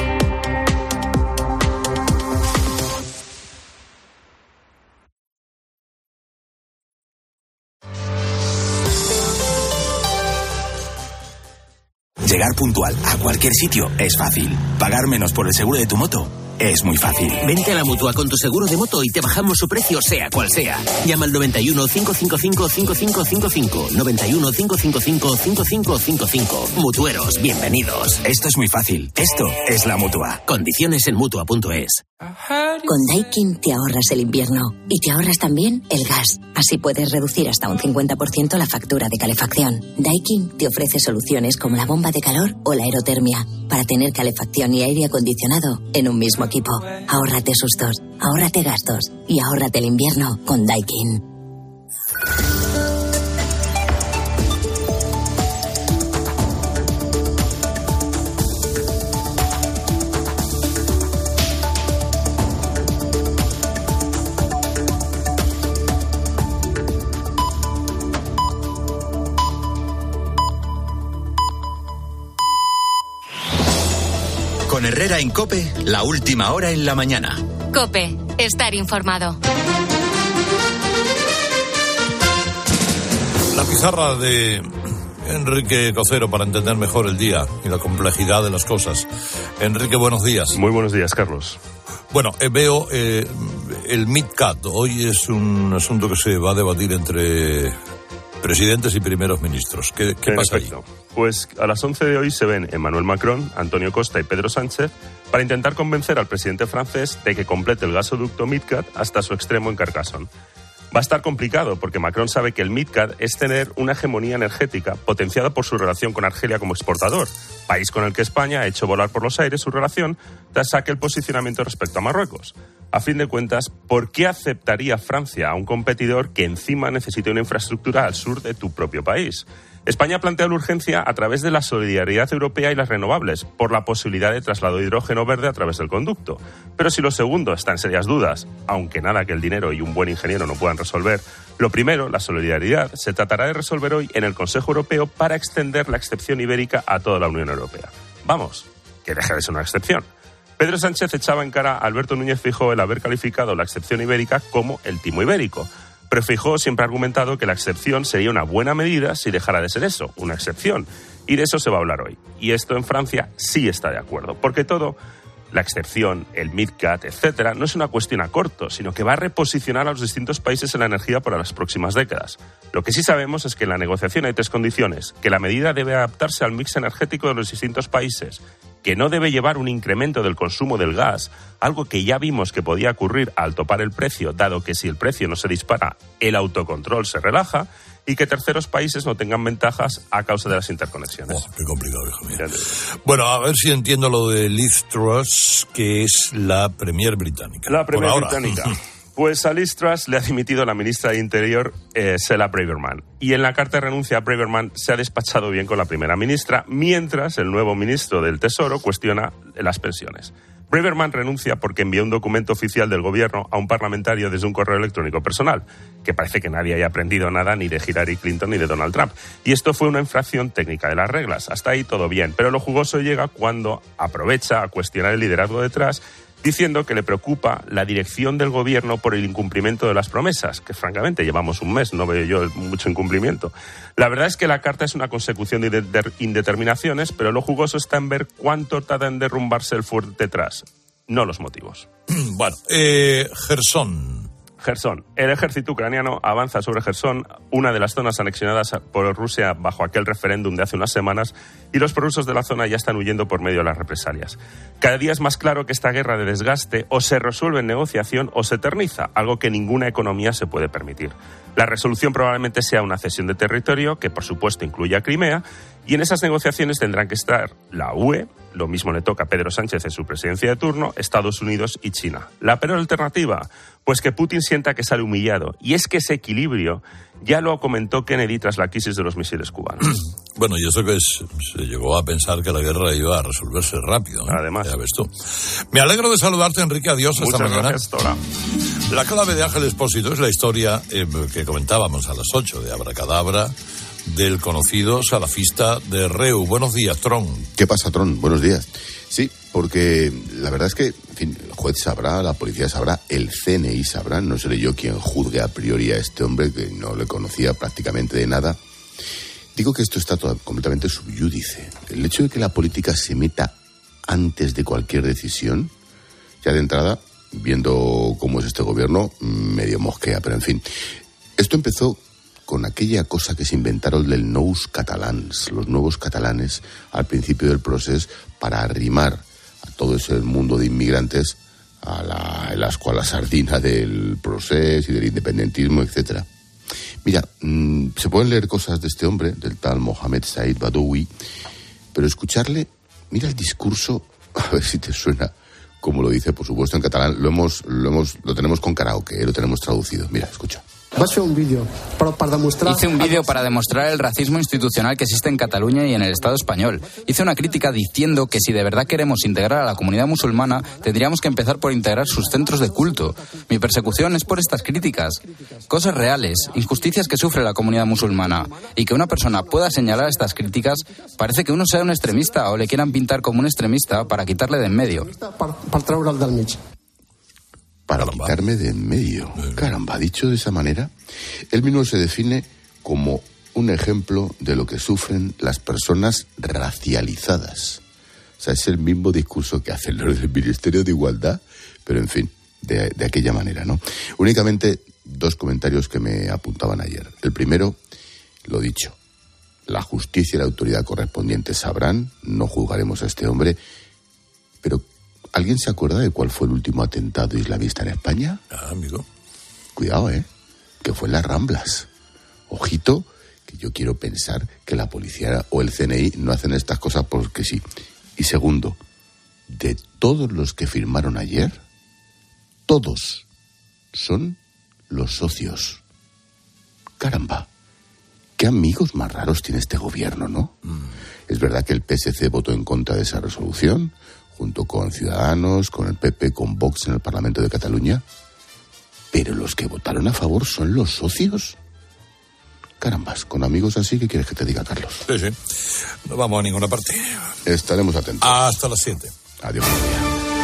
Llegar puntual a cualquier sitio es fácil. Pagar menos por el seguro de tu moto es muy fácil. Vente a la Mutua con tu seguro de moto y te bajamos su precio sea cual sea. Llama al noventa y uno, cinco cinco cinco, cinco cinco cinco cinco. noventa y uno, cinco cinco cinco, cinco cinco cinco cinco. Mutueros, bienvenidos. Esto es muy fácil. Esto es la Mutua. Condiciones en Mutua punto es. Con Daikin te ahorras el invierno y te ahorras también el gas. Así puedes reducir hasta un cincuenta por ciento la factura de calefacción. Daikin te ofrece soluciones como la bomba de calor o la aerotermia para tener calefacción y aire acondicionado en un mismo equipo. Ahórrate sustos, ahórrate gastos y ahórrate el invierno con Daikin. Con Herrera en COPE, la última hora en la mañana. COPE, estar informado. La pizarra de Enrique Cocero para entender mejor el día y la complejidad de las cosas. Enrique, buenos días. Muy buenos días, Carlos. Bueno, eh, veo eh, el MidCat. Hoy es un asunto que se va a debatir entre presidentes y primeros ministros. ¿Qué, qué pasa ahí? Pues a las once de hoy se ven Emmanuel Macron, Antonio Costa y Pedro Sánchez para intentar convencer al presidente francés de que complete el gasoducto MidCat hasta su extremo en Carcassonne. Va a estar complicado porque Macron sabe que el MidCat es tener una hegemonía energética potenciada por su relación con Argelia como exportador, país con el que España ha hecho volar por los aires su relación tras aquel posicionamiento respecto a Marruecos. A fin de cuentas, ¿por qué aceptaría Francia a un competidor que encima necesita una infraestructura al sur de tu propio país? España plantea la urgencia a través de la solidaridad europea y las renovables, por la posibilidad de traslado de hidrógeno verde a través del conducto. Pero si lo segundo está en serias dudas, aunque nada que el dinero y un buen ingeniero no puedan resolver, lo primero, la solidaridad, se tratará de resolver hoy en el Consejo Europeo para extender la excepción ibérica a toda la Unión Europea. Vamos, que deje de ser una excepción. Pedro Sánchez echaba en cara a Alberto Núñez Feijóo el haber calificado la excepción ibérica como el timo ibérico. Pero Feijóo siempre ha argumentado que la excepción sería una buena medida si dejara de ser eso, una excepción. Y de eso se va a hablar hoy. Y esto en Francia sí está de acuerdo, porque todo, la excepción, el MidCat, etcétera, no es una cuestión a corto, sino que va a reposicionar a los distintos países en la energía para las próximas décadas. Lo que sí sabemos es que en la negociación hay tres condiciones: que la medida debe adaptarse al mix energético de los distintos países, que no debe llevar un incremento del consumo del gas, algo que ya vimos que podía ocurrir al topar el precio, dado que si el precio no se dispara, el autocontrol se relaja, y que terceros países no tengan ventajas a causa de las interconexiones. Oh, qué complicado, hijo mío. Bueno, a ver si entiendo lo de Liz Truss, que es la premier británica. La premier británica. Pues a Liz Truss le ha dimitido la ministra de Interior, eh, Cela Braverman. Y en la carta de renuncia a Braverman se ha despachado bien con la primera ministra, mientras el nuevo ministro del Tesoro cuestiona las pensiones. Braverman renuncia porque envió un documento oficial del gobierno a un parlamentario desde un correo electrónico personal, que parece que nadie haya aprendido nada ni de Hillary Clinton ni de Donald Trump. Y esto fue una infracción técnica de las reglas. Hasta ahí todo bien, pero lo jugoso llega cuando aprovecha a cuestionar el liderazgo detrás, diciendo que le preocupa la dirección del gobierno por el incumplimiento de las promesas, que francamente llevamos un mes, no veo yo mucho incumplimiento. La verdad es que la carta es una consecución de indeterminaciones, pero lo jugoso está en ver cuánto tarda en derrumbarse el fuerte detrás, no los motivos. Bueno, eh, Jersón. Jersón. El ejército ucraniano avanza sobre Jersón, una de las zonas anexionadas por Rusia bajo aquel referéndum de hace unas semanas, y los prorrusos de la zona ya están huyendo por medio de las represalias. Cada día es más claro que esta guerra de desgaste o se resuelve en negociación o se eterniza, algo que ninguna economía se puede permitir. La resolución probablemente sea una cesión de territorio, que por supuesto incluye a Crimea, y en esas negociaciones tendrán que estar la U E, lo mismo le toca a Pedro Sánchez en su presidencia de turno, Estados Unidos y China. La peor alternativa, pues que Putin sienta que sale humillado. Y es que ese equilibrio ya lo comentó Kennedy tras la crisis de los misiles cubanos. Bueno, y eso que es, se llegó a pensar que la guerra iba a resolverse rápido, ¿no? Además. Ya ves tú. Me alegro de saludarte, Enrique. Adiós. Muchas hasta mañana. Gracias, Tora. La clave de Ángel Expósito es la historia eh, que comentábamos a las ocho de Abracadabra, del conocido salafista de Reu. Buenos días, Tron. ¿Qué pasa, Tron? Buenos días. Sí, porque la verdad es que, en fin, el juez sabrá, la policía sabrá, el C N I sabrá, no seré yo quien juzgue a priori a este hombre que no le conocía prácticamente de nada. Digo que esto está todo, completamente subyúdice. El hecho de que la política se meta antes de cualquier decisión, ya de entrada, viendo cómo es este gobierno, medio mosquea, pero en fin. Esto empezó con aquella cosa que se inventaron del nous catalans, los nuevos catalanes, al principio del proceso, para arrimar a todo ese mundo de inmigrantes a la, la escuela sardina del proceso y del independentismo, etcétera. Mira, mmm, se pueden leer cosas de este hombre, del tal Mohamed Said Badawi, pero escucharle, mira el discurso, a ver si te suena, como lo dice, por supuesto, en catalán. Lo hemos, lo hemos, lo tenemos con karaoke, ¿eh? Lo tenemos traducido. Mira, escucha. Vaig fer un vídeo però para demostrar... Hice un vídeo para demostrar el racismo institucional que existe en Cataluña y en el Estado español. Hice una crítica diciendo que si de verdad queremos integrar a la comunidad musulmana, tendríamos que empezar por integrar sus centros de culto. Mi persecución es por estas críticas. Cosas reales, injusticias que sufre la comunidad musulmana. Y que una persona pueda señalar estas críticas, parece que uno sea un extremista o le quieran pintar como un extremista para quitarle de en medio. Per, per treure'l del mig. Para quitarme de en medio. Caramba, dicho de esa manera, él mismo se define como un ejemplo de lo que sufren las personas racializadas. O sea, es el mismo discurso que hacen los del Ministerio de Igualdad, pero en fin, de, de aquella manera, ¿no? Únicamente dos comentarios que me apuntaban ayer. El primero, lo dicho, la justicia y la autoridad correspondiente sabrán, no juzgaremos a este hombre, pero ¿alguien se acuerda de cuál fue el último atentado islamista en España? Ah, amigo. Cuidado, ¿eh? Que fue en las Ramblas. Ojito, que yo quiero pensar que la policía o el C N I no hacen estas cosas porque sí. Y segundo, de todos los que firmaron ayer, todos son los socios. Caramba, qué amigos más raros tiene este gobierno, ¿no? Mm. Es verdad que el P S C votó en contra de esa resolución, junto con Ciudadanos, con el P P, con Vox en el Parlamento de Cataluña. Pero los que votaron a favor son los socios. Carambas, con amigos así, ¿qué quieres que te diga, Carlos? Sí, sí. No vamos a ninguna parte. Estaremos atentos. Hasta las siete. Adiós, María.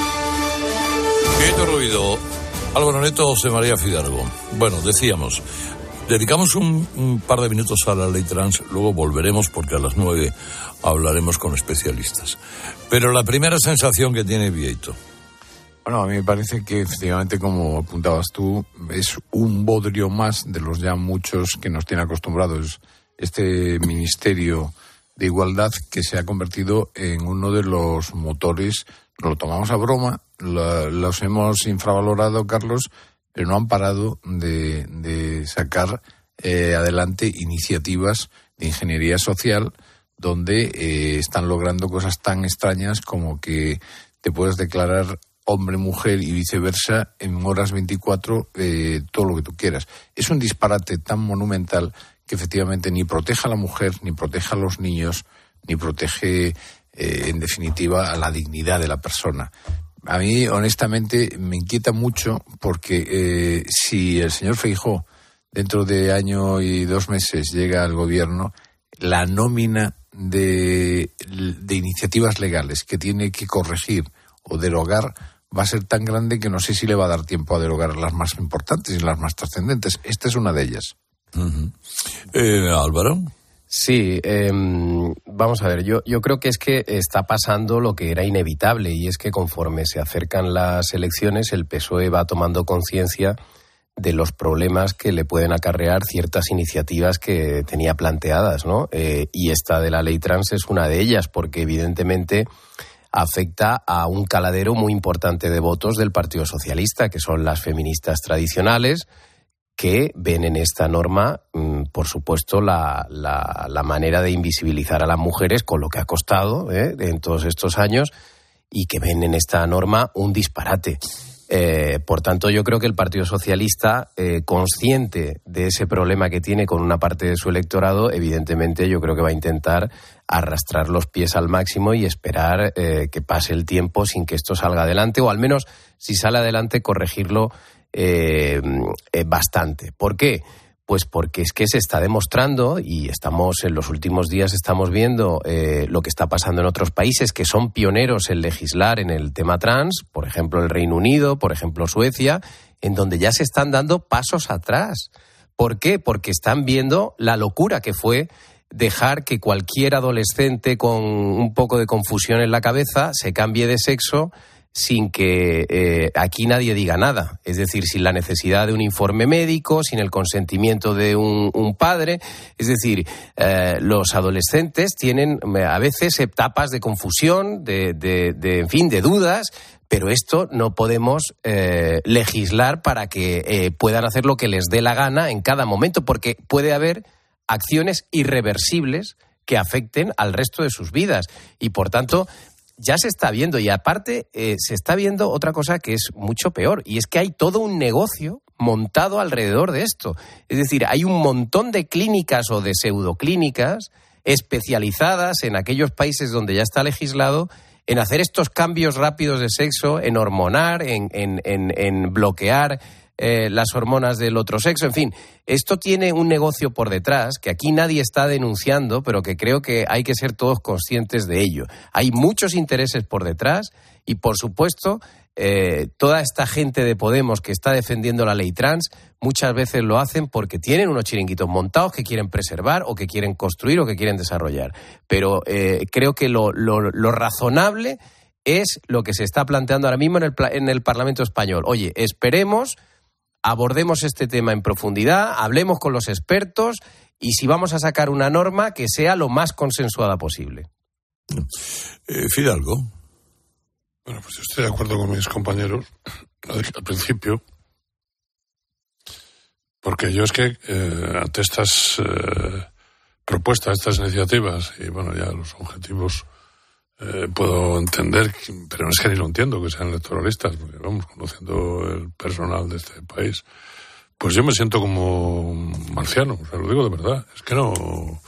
Quieto ruido. Álvaro Neto, José María Fidalgo. Bueno, decíamos, dedicamos un, un par de minutos a la ley trans, luego volveremos porque a las nueve hablaremos con especialistas. Pero la primera sensación que tiene Vieito. Bueno, a mí me parece que efectivamente, como apuntabas tú, es un bodrio más de los ya muchos que nos tiene acostumbrados este Ministerio de Igualdad, que se ha convertido en uno de los motores. Nos lo tomamos a broma, lo, los hemos infravalorado, Carlos, pero no han parado de, de sacar eh, adelante iniciativas de ingeniería social donde eh, están logrando cosas tan extrañas como que te puedes declarar hombre, mujer y viceversa en horas veinticuatro, eh, todo lo que tú quieras. Es un disparate tan monumental que efectivamente ni protege a la mujer, ni protege a los niños, ni protege, eh, en definitiva, a la dignidad de la persona. A mí, honestamente, me inquieta mucho porque eh, si el señor Feijóo dentro de año y dos meses llega al gobierno, la nómina de, de iniciativas legales que tiene que corregir o derogar va a ser tan grande que no sé si le va a dar tiempo a derogar las más importantes y las más trascendentes. Esta es una de ellas. Uh-huh. Eh, Álvaro. Sí, eh, vamos a ver, yo, yo creo que es que está pasando lo que era inevitable, y es que conforme se acercan las elecciones el P S O E va tomando conciencia de los problemas que le pueden acarrear ciertas iniciativas que tenía planteadas, ¿no? Eh, y esta de la ley trans es una de ellas, porque evidentemente afecta a un caladero muy importante de votos del Partido Socialista, que son las feministas tradicionales, que ven en esta norma, por supuesto, la, la, la manera de invisibilizar a las mujeres, con lo que ha costado ¿eh? en todos estos años, y que ven en esta norma un disparate. Eh, por tanto, yo creo que el Partido Socialista, eh, consciente de ese problema que tiene con una parte de su electorado, evidentemente yo creo que va a intentar arrastrar los pies al máximo y esperar eh, que pase el tiempo sin que esto salga adelante, o al menos, si sale adelante, corregirlo eh, eh, bastante. ¿Por qué? Pues porque es que se está demostrando, y estamos en los últimos días estamos viendo eh, lo que está pasando en otros países que son pioneros en legislar en el tema trans, por ejemplo el Reino Unido, por ejemplo Suecia, en donde ya se están dando pasos atrás. ¿Por qué? Porque están viendo la locura que fue dejar que cualquier adolescente con un poco de confusión en la cabeza se cambie de sexo sin que eh, aquí nadie diga nada. Es decir, sin la necesidad de un informe médico, sin el consentimiento de un, un padre. Es decir, eh, los adolescentes tienen a veces etapas de confusión, de, de, de en fin, de dudas, pero esto no podemos eh, legislar para que eh, puedan hacer lo que les dé la gana en cada momento, porque puede haber acciones irreversibles que afecten al resto de sus vidas. Y, por tanto, ya se está viendo, y aparte eh, se está viendo otra cosa que es mucho peor, y es que hay todo un negocio montado alrededor de esto. Es decir, hay un montón de clínicas o de pseudoclínicas especializadas en aquellos países donde ya está legislado en hacer estos cambios rápidos de sexo, en hormonar, en, en, en, en bloquear eh, las hormonas del otro sexo. En fin, esto tiene un negocio por detrás que aquí nadie está denunciando, pero que creo que hay que ser todos conscientes de ello. Hay muchos intereses por detrás y, por supuesto, eh, toda esta gente de Podemos que está defendiendo la ley trans muchas veces lo hacen porque tienen unos chiringuitos montados que quieren preservar o que quieren construir o que quieren desarrollar. Pero eh, creo que lo, lo, lo razonable es lo que se está planteando ahora mismo en el, en el Parlamento español. Oye, esperemos, abordemos este tema en profundidad, hablemos con los expertos y si vamos a sacar una norma que sea lo más consensuada posible. Eh, Fidalgo. Bueno, pues yo estoy de acuerdo con mis compañeros, lo dije al principio, porque yo es que eh, ante estas eh, propuestas, estas iniciativas, y bueno, ya los objetivos eh, puedo entender, pero no es que ni lo entiendo, que sean electoralistas, porque vamos, conociendo el personal de este país, pues yo me siento como marciano, o sea, lo digo de verdad, es que no,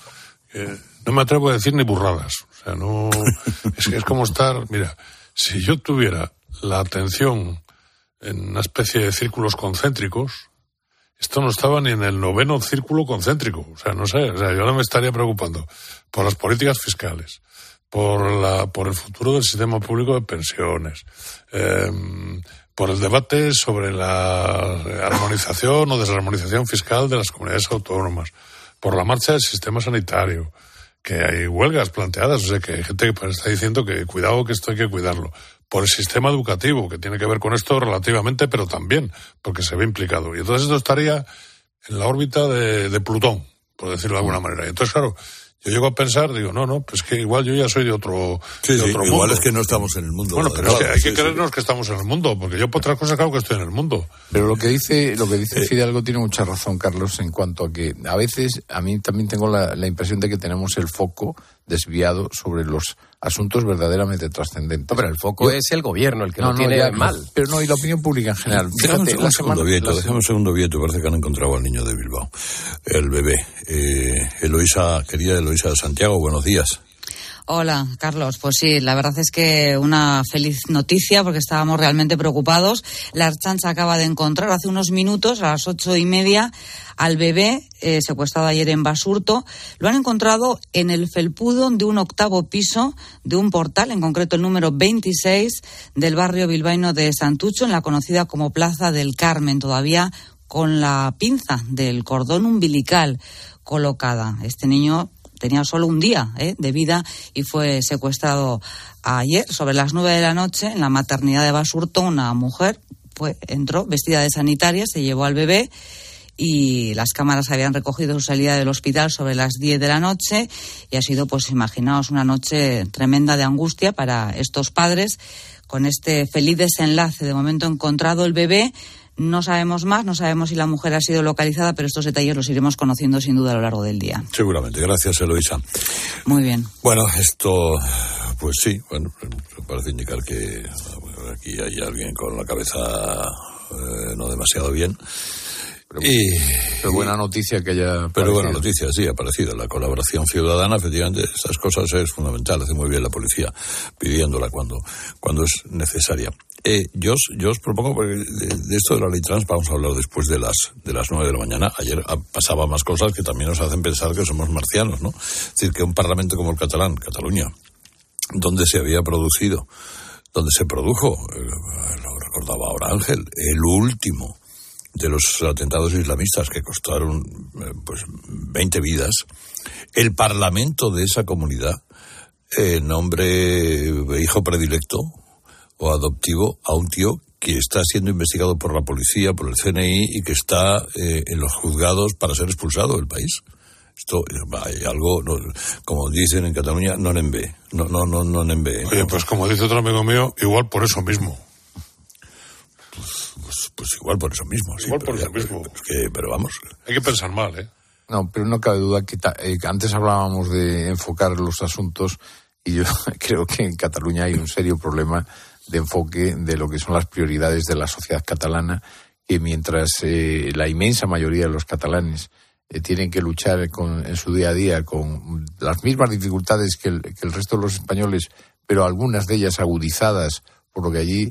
eh, no me atrevo a decir ni burradas, o sea, no, es que es como estar, mira, si yo tuviera la atención en una especie de círculos concéntricos, esto no estaba ni en el noveno círculo concéntrico. O sea, no sé, o sea, yo no me estaría preocupando por las políticas fiscales, por la, por el futuro del sistema público de pensiones, eh, por el debate sobre la armonización o desarmonización fiscal de las comunidades autónomas, por la marcha del sistema sanitario, que hay huelgas planteadas, o sea, que hay gente que está diciendo que cuidado, que esto hay que cuidarlo. Por el sistema educativo, que tiene que ver con esto relativamente, pero también, porque se ve implicado. Y entonces esto estaría en la órbita de, de Plutón, por decirlo de alguna manera. Y entonces, claro, yo llego a pensar, digo, no, no, pues que igual yo ya soy de otro, sí, de sí, otro igual mundo. es que no estamos en el mundo. Bueno, pero es que hay sí, que creernos sí. que estamos en el mundo, porque yo por otras cosas claro que estoy en el mundo. Pero lo que dice, lo que dice Fidalgo tiene mucha razón, Carlos, en cuanto a que a veces a mí también tengo la, la impresión de que tenemos el foco desviado sobre los asuntos verdaderamente trascendentes. No, pero el foco Yo, es el gobierno, el que no, no tiene ya, mal. Pero no, y la opinión pública en general. Déjame Fíjate, un, la segundo semana, vieto, la déjame un segundo vieto, parece que han encontrado al niño de Bilbao, el bebé. Eh, Eloísa, querida Eloísa de Santiago, buenos días. Hola, Carlos. Pues sí, la verdad es que una feliz noticia porque estábamos realmente preocupados. La Ertzaintza acaba de encontrar hace unos minutos, a las ocho y media, al bebé eh, secuestrado ayer en Basurto. Lo han encontrado en el felpudo de un octavo piso de un portal, en concreto el número veintiséis del barrio bilbaíno de Santucho, en la conocida como Plaza del Carmen, todavía con la pinza del cordón umbilical colocada. Este niño tenía solo un día ¿eh? de vida y fue secuestrado ayer sobre las nueve de la noche en la maternidad de Basurto. Una mujer fue, entró vestida de sanitaria, se llevó al bebé y las cámaras habían recogido su salida del hospital sobre las diez de la noche y ha sido, pues imaginaos, una noche tremenda de angustia para estos padres con este feliz desenlace. De momento encontrado el bebé. No sabemos más, no sabemos si la mujer ha sido localizada, pero estos detalles los iremos conociendo sin duda a lo largo del día. Seguramente. Gracias, Eloísa. Muy bien. Bueno, esto, pues sí, bueno, parece indicar que aquí hay alguien con la cabeza eh, no demasiado bien. Pero, y, pero buena noticia que haya Pero buena noticia, sí, ha aparecido. La colaboración ciudadana, efectivamente, esas cosas es fundamental. Hace muy bien la policía pidiéndola cuando, cuando es necesaria. Eh, yo, os, yo os propongo, porque de, de esto de la ley trans vamos a hablar después de las de las nueve de la mañana. Ayer pasaba más cosas que también nos hacen pensar que somos marcianos, ¿no? Es decir, que un parlamento como el catalán, Cataluña, donde se había producido, donde se produjo, eh, lo recordaba ahora Ángel, el último de los atentados islamistas que costaron eh, pues veinte vidas, el parlamento de esa comunidad eh, nombre hijo predilecto o adoptivo a un tío que está siendo investigado por la policía, por el C N I y que está eh, en los juzgados para ser expulsado del país. Esto hay algo, no, como dicen en Cataluña, no en ve, no no no no en ve. Oye, pues como dice otro amigo mío, igual por eso mismo. Pues, pues, pues igual por eso mismo. Igual sí, por pero, eso mismo. Es que, pero vamos. Hay que pensar mal, ¿eh? No, pero no cabe duda que, ta, eh, antes hablábamos de enfocar los asuntos y yo creo que en Cataluña hay un serio problema de enfoque de lo que son las prioridades de la sociedad catalana, que mientras eh, la inmensa mayoría de los catalanes eh, tienen que luchar con, en su día a día con las mismas dificultades que el, que el resto de los españoles, pero algunas de ellas agudizadas por lo que allí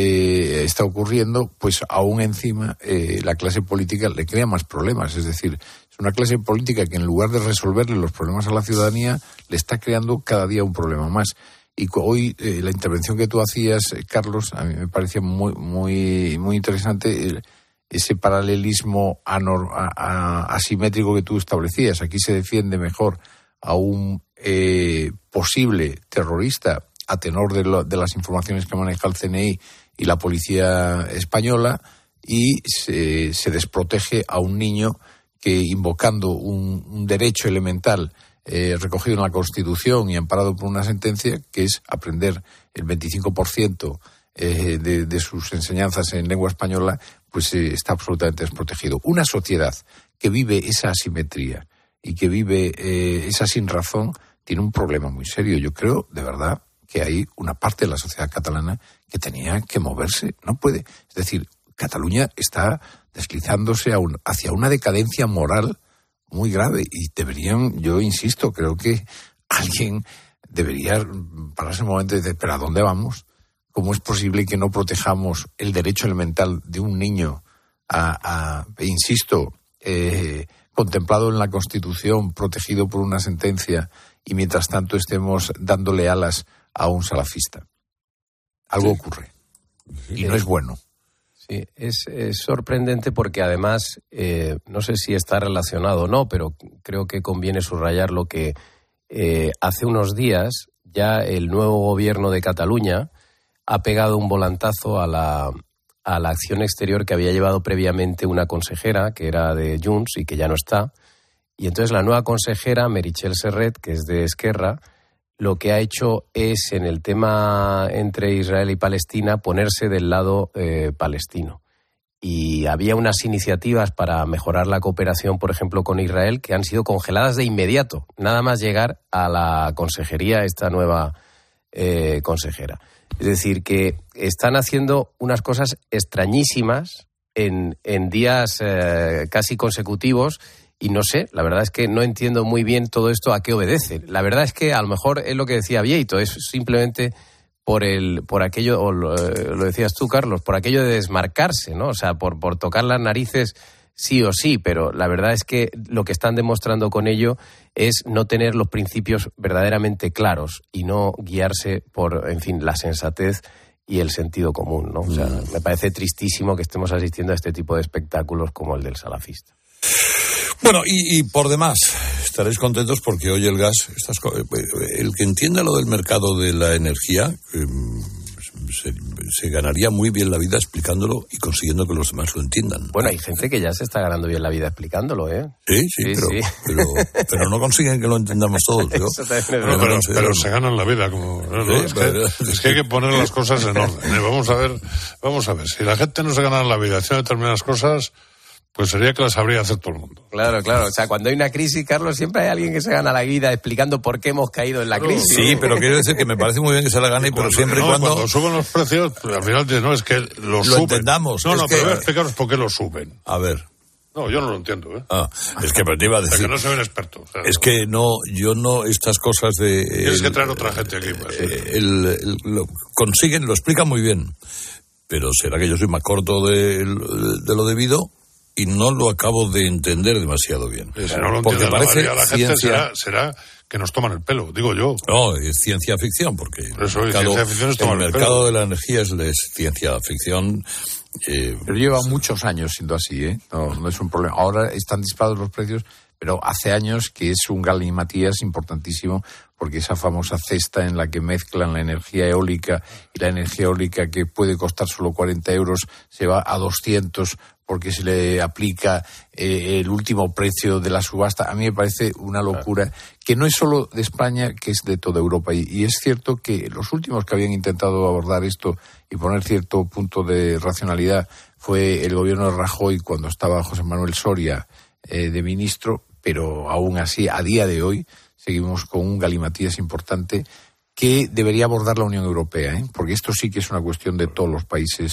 eh, está ocurriendo, pues aún encima eh, la clase política le crea más problemas. Es decir, es una clase política que en lugar de resolverle los problemas a la ciudadanía, le está creando cada día un problema más. Y hoy eh, la intervención que tú hacías, eh, Carlos, a mí me parecía muy muy muy interesante el, ese paralelismo anor, a, a, asimétrico que tú establecías. Aquí se defiende mejor a un eh, posible terrorista a tenor de, lo, de las informaciones que maneja el C N I y la policía española, y se, se desprotege a un niño que, invocando un, un derecho elemental eh, recogido en la Constitución y amparado por una sentencia, que es aprender el veinticinco por ciento eh, de, de sus enseñanzas en lengua española, pues eh, está absolutamente desprotegido. Una sociedad que vive esa asimetría y que vive eh, esa sinrazón tiene un problema muy serio. Yo creo, de verdad, que hay una parte de la sociedad catalana que tenía que moverse. No puede. Es decir, Cataluña está deslizándose a un, hacia una decadencia moral muy grave y deberían, yo insisto, creo que alguien debería pararse un momento y decir, ¿pero a dónde vamos? ¿Cómo es posible que no protejamos el derecho elemental de un niño a, a insisto, eh, contemplado en la Constitución, protegido por una sentencia, y mientras tanto estemos dándole alas a un salafista? Algo sí. ocurre. Y no es bueno. Sí, es, es sorprendente porque además, eh, no sé si está relacionado o no, pero creo que conviene subrayar lo que eh, hace unos días ya el nuevo gobierno de Cataluña ha pegado un volantazo a la, a la acción exterior que había llevado previamente una consejera que era de Junts y que ya no está. Y entonces la nueva consejera, Meritxell Serret, que es de Esquerra, lo que ha hecho es, en el tema entre Israel y Palestina, ponerse del lado eh, palestino. Y había unas iniciativas para mejorar la cooperación, por ejemplo, con Israel, que han sido congeladas de inmediato, nada más llegar a la consejería, esta nueva eh, consejera. Es decir, que están haciendo unas cosas extrañísimas en, en días eh, casi consecutivos. Y no sé, la verdad es que no entiendo muy bien todo esto a qué obedece. La verdad es que a lo mejor es lo que decía Vieito, es simplemente por el por aquello, o lo, lo decías tú, Carlos, por aquello de desmarcarse, ¿no? O sea, por, por tocar las narices sí o sí, pero la verdad es que lo que están demostrando con ello es no tener los principios verdaderamente claros y no guiarse por, en fin, la sensatez y el sentido común, ¿no? O sea, me parece tristísimo que estemos asistiendo a este tipo de espectáculos como el del salafista. Bueno, y, y por demás, estaréis contentos porque hoy el gas, estas, el que entienda lo del mercado de la energía, eh, se, se ganaría muy bien la vida explicándolo y consiguiendo que los demás lo entiendan. Bueno, hay gente que ya se está ganando bien la vida explicándolo, ¿eh? Sí, sí, sí, pero, sí. Pero, pero no consiguen que lo entendamos todos. ¿No? Pero, pero, pero se ganan la vida. Como, no, no, sí, es, que, es que hay que poner las cosas en orden. ¿eh? Vamos a ver, vamos a ver. Si la gente no se gana la vida haciendo determinadas cosas, pues sería que las sabría hacer todo el mundo. Claro, claro. O sea, cuando hay una crisis, Carlos, siempre hay alguien que se gana la vida explicando por qué hemos caído en la crisis. Sí, pero quiero decir que me parece muy bien que se la gane, pero siempre y no, cuando... Cuando suben los precios, pues, al final no, es que los lo suben. entendamos. No, no, es pero que... voy a explicaros por qué los suben. A ver. No, yo no lo entiendo, ¿eh? Ah, es que pero te iba a decir... O sea, que no se ven expertos. O sea, es que no, yo no, estas cosas de... Tienes el, que traer otra gente aquí. Pues, el, el, el, lo consiguen, lo explican muy bien, pero será que yo soy más corto de, de lo debido... Y no lo acabo de entender demasiado bien. Si no lo porque parece la, la ciencia... gente será, será que nos toman el pelo, digo yo. No, es ciencia ficción, porque Por eso, el mercado, ciencia ficción es tomar el el mercado pelo. de la energía es, es ciencia ficción. Eh, pero lleva muchos años siendo así, ¿eh? No, no es un problema. Ahora están disparados los precios, pero hace años que es un galimatías importantísimo, porque esa famosa cesta en la que mezclan la energía eólica y la energía eólica que puede costar solo cuarenta euros se va a doscientos porque se le aplica eh, el último precio de la subasta. A mí me parece una locura que no es solo de España, que es de toda Europa. Y, y es cierto que los últimos que habían intentado abordar esto y poner cierto punto de racionalidad fue el gobierno de Rajoy cuando estaba José Manuel Soria eh, de ministro, pero aún así, a día de hoy, seguimos con un galimatías importante que debería abordar la Unión Europea, ¿eh? Porque esto sí que es una cuestión de todos los países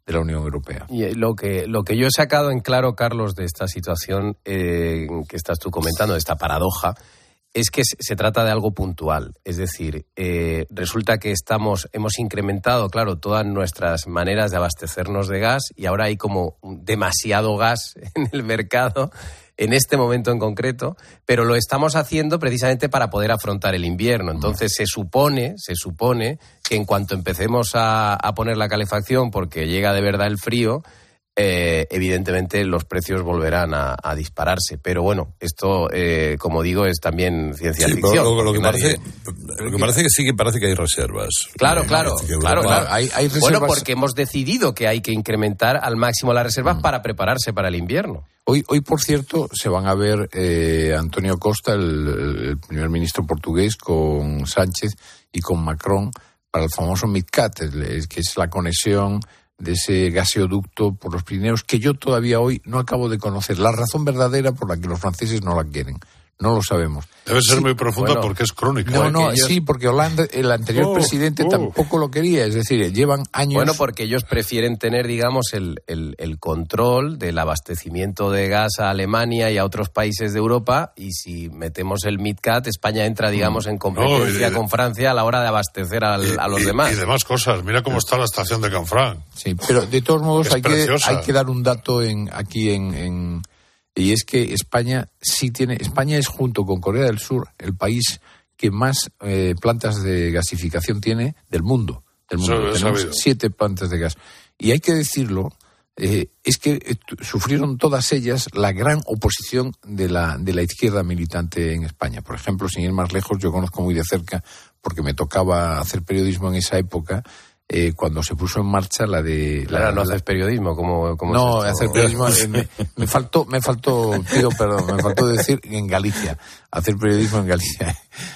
de la Unión Europea. Y lo que, lo que yo he sacado en claro, Carlos, de esta situación eh, que estás tú comentando, de esta paradoja, es que se trata de algo puntual. Es decir, eh, resulta que estamos, hemos incrementado, claro, todas nuestras maneras de abastecernos de gas y ahora hay como demasiado gas en el mercado en este momento en concreto, pero lo estamos haciendo precisamente para poder afrontar el invierno. Entonces se supone, se supone que en cuanto empecemos a, a poner la calefacción porque llega de verdad el frío, Eh, evidentemente los precios volverán a, a dispararse. Pero bueno, esto, eh, como digo, es también ciencia sí, ficción. Lo, lo, que nadie... parece, lo que parece que sí que parece que hay reservas. Claro, claro, claro, claro. Hay, hay reservas... Bueno, porque hemos decidido que hay que incrementar al máximo las reservas mm. para prepararse para el invierno. Hoy, hoy por cierto, se van a ver eh, Antonio Costa, el, el primer ministro portugués, con Sánchez y con Macron para el famoso MidCat, que es la conexión de ese gaseoducto por los Pirineos, que yo todavía hoy no acabo de conocer la razón verdadera por la que los franceses no la quieren. No lo sabemos. Debe ser sí, muy profunda bueno, porque es crónica. No, no, ellos... sí, porque Hollande, el anterior oh, presidente, oh. tampoco lo quería. Es decir, llevan años... Bueno, porque ellos prefieren tener, digamos, el, el, el control del abastecimiento de gas a Alemania y a otros países de Europa, y si metemos el MidCat, España entra, digamos, en competencia no, y, con Francia a la hora de abastecer al, y, a los y, demás. Y demás cosas. Mira cómo está la estación de Canfranc. Sí, pero de todos modos hay que, hay que dar un dato en, aquí en... en y es que España sí tiene, España es junto con Corea del Sur el país que más eh, plantas de gasificación tiene del mundo. Del mundo. Eso, Tenemos siete plantas de gas. Y hay que decirlo, eh, es que eh, sufrieron todas ellas la gran oposición de la, de la izquierda militante en España. Por ejemplo, sin ir más lejos, yo conozco muy de cerca, porque me tocaba hacer periodismo en esa época, Eh, cuando se puso en marcha la de... La, Ahora no la, haces periodismo, como... como no, es hacer periodismo... Eh, me, me faltó, me faltó, pido perdón, me faltó decir en Galicia, hacer periodismo en Galicia,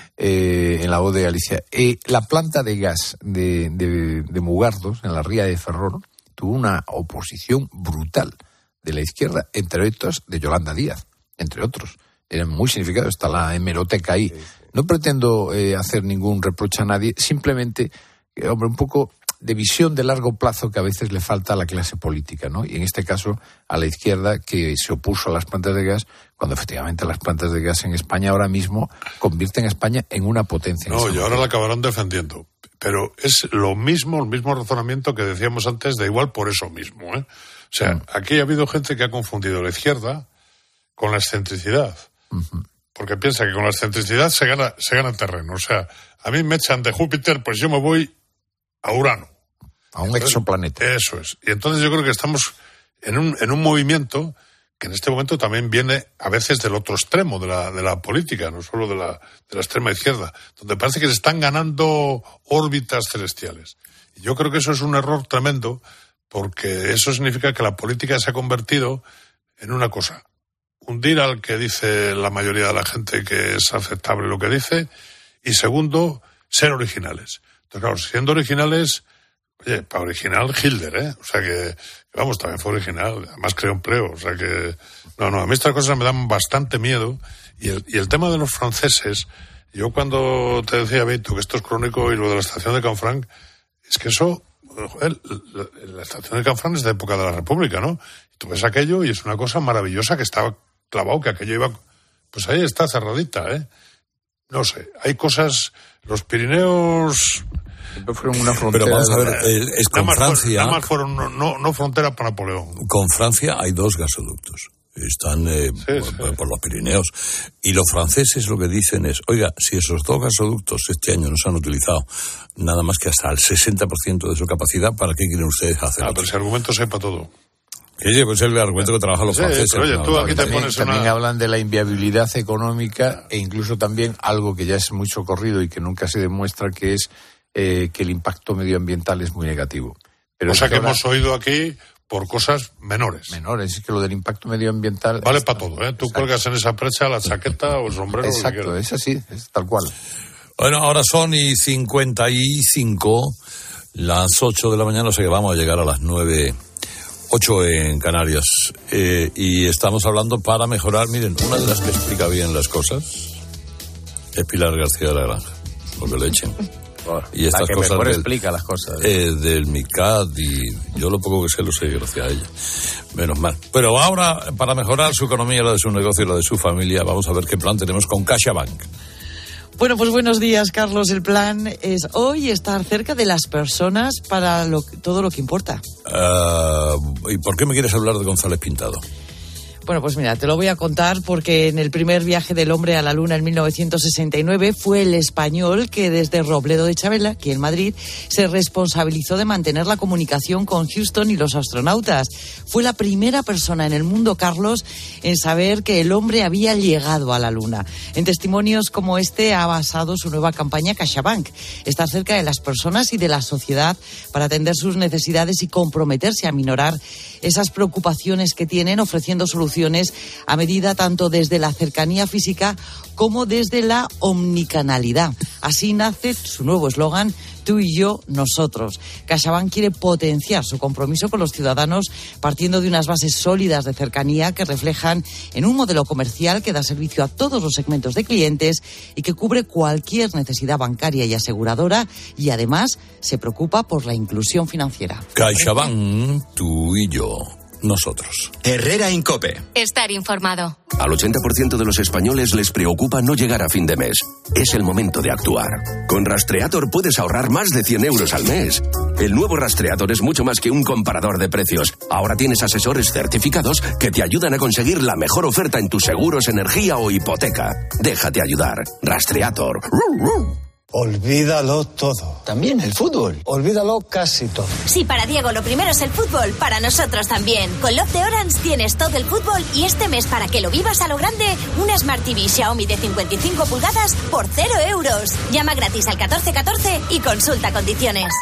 eh, en la voz de Galicia. Eh, la planta de gas de, de, de Mugardos, en la ría de Ferrol, tuvo una oposición brutal de la izquierda, entre otros de Yolanda Díaz, entre otros. Eran muy significativos, está la hemeroteca ahí. No pretendo eh, hacer ningún reproche a nadie, simplemente, eh, hombre, un poco... de visión de largo plazo que a veces le falta a la clase política, ¿no? Y en este caso a la izquierda, que se opuso a las plantas de gas, cuando efectivamente las plantas de gas en España ahora mismo convierten a España en una potencia. No, y ahora la acabarán defendiendo. Pero es lo mismo, el mismo razonamiento que decíamos antes, de igual por eso mismo, ¿eh? O sea, mm. aquí ha habido gente que ha confundido la izquierda con la excentricidad. Uh-huh. Porque piensa que con la excentricidad se gana, se gana terreno. O sea, a mí me echan de Júpiter, pues yo me voy a Urano. A un exoplaneta. Eso es. Y entonces yo creo que estamos en un, en un movimiento que en este momento también viene a veces del otro extremo de la, de la política, no solo de la, de la extrema izquierda, donde parece que se están ganando órbitas celestiales. Y yo creo que eso es un error tremendo, porque eso significa que la política se ha convertido en una cosa: hundir al que dice la mayoría de la gente que es aceptable lo que dice, y segundo, ser originales. Entonces, claro, siendo originales, oye, para original, Hitler, ¿eh? O sea que, vamos, también fue original, además creó empleo, o sea que, no, no, a mí estas cosas me dan bastante miedo, y el, y el tema de los franceses, yo cuando te decía, Beto, que esto es crónico y lo de la estación de Canfranc, es que eso, joder, la, la estación de Canfranc es de época de la República, ¿no? Y tú ves aquello y es una cosa maravillosa que estaba clavado, que aquello iba, pues ahí está cerradita, ¿eh? No sé, hay cosas, los Pirineos... fueron una frontera. Pero vamos a ver, eh, es con nada Francia. Nada más fueron, no, no, no frontera para Napoleón. Con Francia hay dos gasoductos. Están eh, sí, por, sí. por los Pirineos. Y los franceses lo que dicen es, oiga, si esos dos gasoductos este año no se han utilizado nada más que hasta el sesenta por ciento de su capacidad, ¿para qué quieren ustedes hacer? Ah, pero ese argumento sepa todo. Ese pues es el argumento que trabajan los sí, franceses. Pero oye, tú no, aquí te también, pones también una... hablan de la inviabilidad económica e incluso también algo que ya es muy socorrido y que nunca se demuestra, que es eh, que el impacto medioambiental es muy negativo. Pero o sea que ahora... hemos oído aquí por cosas menores. Menores, es que lo del impacto medioambiental... Vale está... para todo, ¿eh? Tú Exacto. Cuelgas en esa precha la chaqueta o el sombrero. Exacto, es así, es tal cual. Bueno, ahora son y cincuenta y cinco, las ocho de la mañana, o sea que vamos a llegar a las nueve... Ocho en Canarias, eh, y estamos hablando para mejorar. Miren, una de las que explica bien las cosas es Pilar García de la Granja, porque le echen. Bueno, y estas la que cosas mejor del, explica las cosas. Eh, del MICAT, y yo lo poco que sé lo sé gracias a ella. Menos mal. Pero ahora, para mejorar su economía, la de su negocio y la de su familia, vamos a ver qué plan tenemos con CaixaBank. Bueno, pues buenos días, Carlos. El plan es hoy estar cerca de las personas para lo, todo lo que importa. Uh, ¿Y por qué me quieres hablar de González Pintado? Bueno, pues mira, te lo voy a contar porque en el primer viaje del hombre a la Luna en mil novecientos sesenta y nueve fue el español que desde Robledo de Chabela, aquí en Madrid, se responsabilizó de mantener la comunicación con Houston y los astronautas. Fue la primera persona en el mundo, Carlos, en saber que el hombre había llegado a la Luna. En testimonios como este ha basado su nueva campaña CaixaBank. Estar cerca de las personas y de la sociedad para atender sus necesidades y comprometerse a minorar esas preocupaciones que tienen, ofreciendo soluciones a medida tanto desde la cercanía física como desde la omnicanalidad. Así nace su nuevo eslogan, tú y yo, nosotros. CaixaBank quiere potenciar su compromiso con los ciudadanos partiendo de unas bases sólidas de cercanía que reflejan en un modelo comercial que da servicio a todos los segmentos de clientes y que cubre cualquier necesidad bancaria y aseguradora, y además se preocupa por la inclusión financiera. CaixaBank, tú y yo, nosotros. Herrera Incope. Estar informado. Al ochenta por ciento de los españoles les preocupa no llegar a fin de mes. Es el momento de actuar. Con Rastreator puedes ahorrar más de cien euros al mes. El nuevo Rastreator es mucho más que un comparador de precios. Ahora tienes asesores certificados que te ayudan a conseguir la mejor oferta en tus seguros, energía o hipoteca. Déjate ayudar. Rastreator. Olvídalo todo. También el fútbol. Olvídalo casi todo. Si para Diego lo primero es el fútbol, para nosotros también. Con Love de Orange tienes todo el fútbol y este mes, para que lo vivas a lo grande, una Smart T V Xiaomi de cincuenta y cinco pulgadas por cero euros. Llama gratis al catorce catorce y consulta condiciones.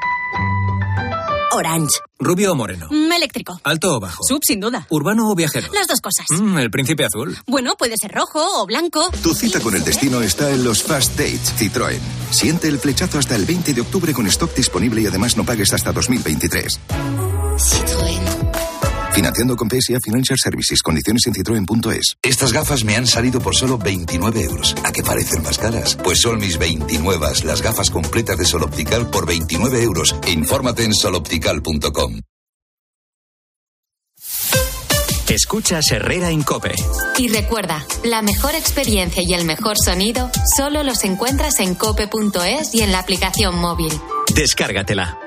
Orange. ¿Rubio o moreno? Mm, eléctrico. ¿Alto o bajo? Sub, sin duda. ¿Urbano o viajero? Las dos cosas. Mm, ¿El príncipe azul? Bueno, puede ser rojo o blanco. Tu cita con el destino está en los Fast Dates Citroën. Siente el flechazo hasta el veinte de octubre con stock disponible y además no pagues hasta dos mil veintitrés. Citroën. Financiando con P S A Financial Services. Condiciones en citroen punto es. Estas gafas me han salido por solo veintinueve euros. ¿A qué parecen más caras? Pues son mis veintinueve, las gafas completas de Sol Optical por veintinueve euros. Infórmate en sol optical punto com. Escuchas Herrera Incope. Y recuerda, la mejor experiencia y el mejor sonido solo los encuentras en cope punto es y en la aplicación móvil. Descárgatela.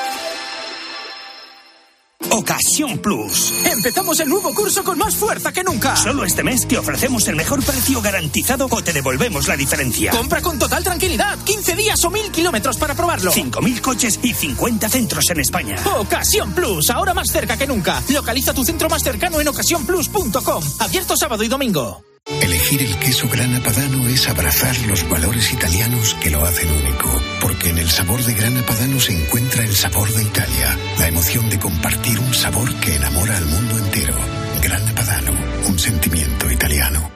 Ocasión Plus. Empezamos el nuevo curso con más fuerza que nunca. Solo este mes te ofrecemos el mejor precio garantizado o te devolvemos la diferencia. Compra con total tranquilidad. quince días o mil kilómetros para probarlo. cinco mil coches y cincuenta centros en España. Ocasión Plus. Ahora más cerca que nunca. Localiza tu centro más cercano en ocasión plus punto com. Abierto sábado y domingo. Elegir el queso Grana Padano es abrazar los valores italianos que lo hacen único, porque en el sabor de Grana Padano se encuentra el sabor de Italia, la emoción de compartir un sabor que enamora al mundo entero. Grana Padano, un sentimiento italiano.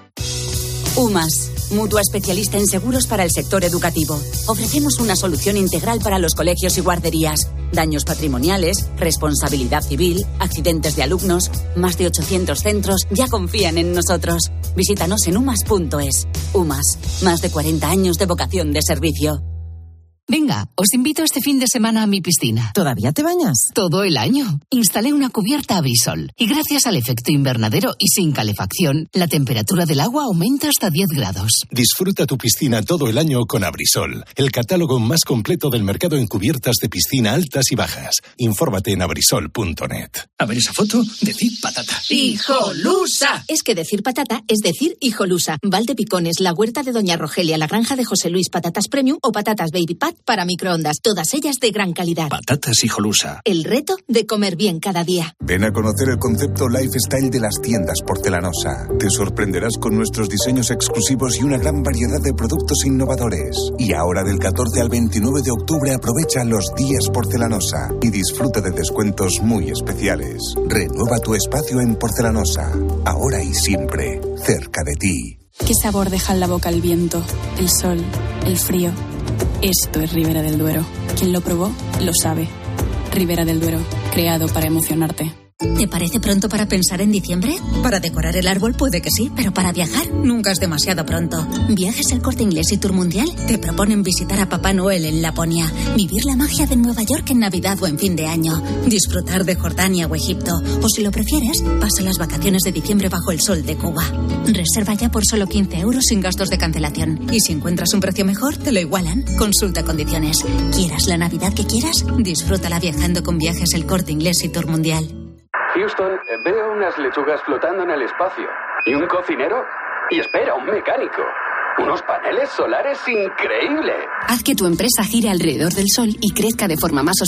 UMAS, mutua especialista en seguros para el sector educativo. Ofrecemos una solución integral para los colegios y guarderías. Daños patrimoniales, responsabilidad civil, accidentes de alumnos. Más de ochocientos centros ya confían en nosotros. Visítanos en umas punto es. UMAS, más de cuarenta años de vocación de servicio. Venga, os invito este fin de semana a mi piscina. ¿Todavía te bañas? Todo el año. Instalé una cubierta Abrisol y gracias al efecto invernadero y sin calefacción, la temperatura del agua aumenta hasta diez grados. Disfruta tu piscina todo el año con Abrisol, el catálogo más completo del mercado en cubiertas de piscina altas y bajas. Infórmate en abrisol punto net. A ver esa foto, decir patata. ¡Hijolusa! Es que decir patata es decir hijolusa. Valdepicones, la huerta de Doña Rogelia, la granja de José Luis, patatas premium o patatas baby pat para microondas, todas ellas de gran calidad. Patatas Hijolusa. El reto de comer bien cada día. Ven a conocer el concepto lifestyle de las tiendas Porcelanosa. Te sorprenderás con nuestros diseños exclusivos y una gran variedad de productos innovadores. Y ahora del catorce al veintinueve de octubre aprovecha los días Porcelanosa y disfruta de descuentos muy especiales. Renueva tu espacio en Porcelanosa, ahora y siempre, cerca de ti. ¿Qué sabor deja en la boca el viento, el sol, el frío? Esto es Ribera del Duero. Quien lo probó, lo sabe. Ribera del Duero, creado para emocionarte. ¿Te parece pronto para pensar en diciembre? Para decorar el árbol puede que sí, pero para viajar nunca es demasiado pronto. Viajes El Corte Inglés y Tour Mundial te proponen visitar a Papá Noel en Laponia, vivir la magia de Nueva York en Navidad o en fin de año, disfrutar de Jordania o Egipto, o si lo prefieres, pasa las vacaciones de diciembre bajo el sol de Cuba. Reserva ya por solo quince euros sin gastos de cancelación. Y si encuentras un precio mejor, te lo igualan. Consulta condiciones. ¿Quieras la Navidad que quieras? Disfrútala viajando con Viajes El Corte Inglés y Tour Mundial. Houston, veo unas lechugas flotando en el espacio. ¿Y un cocinero? Y espera, un mecánico. Unos paneles solares increíbles. Haz que tu empresa gire alrededor del sol y crezca de forma más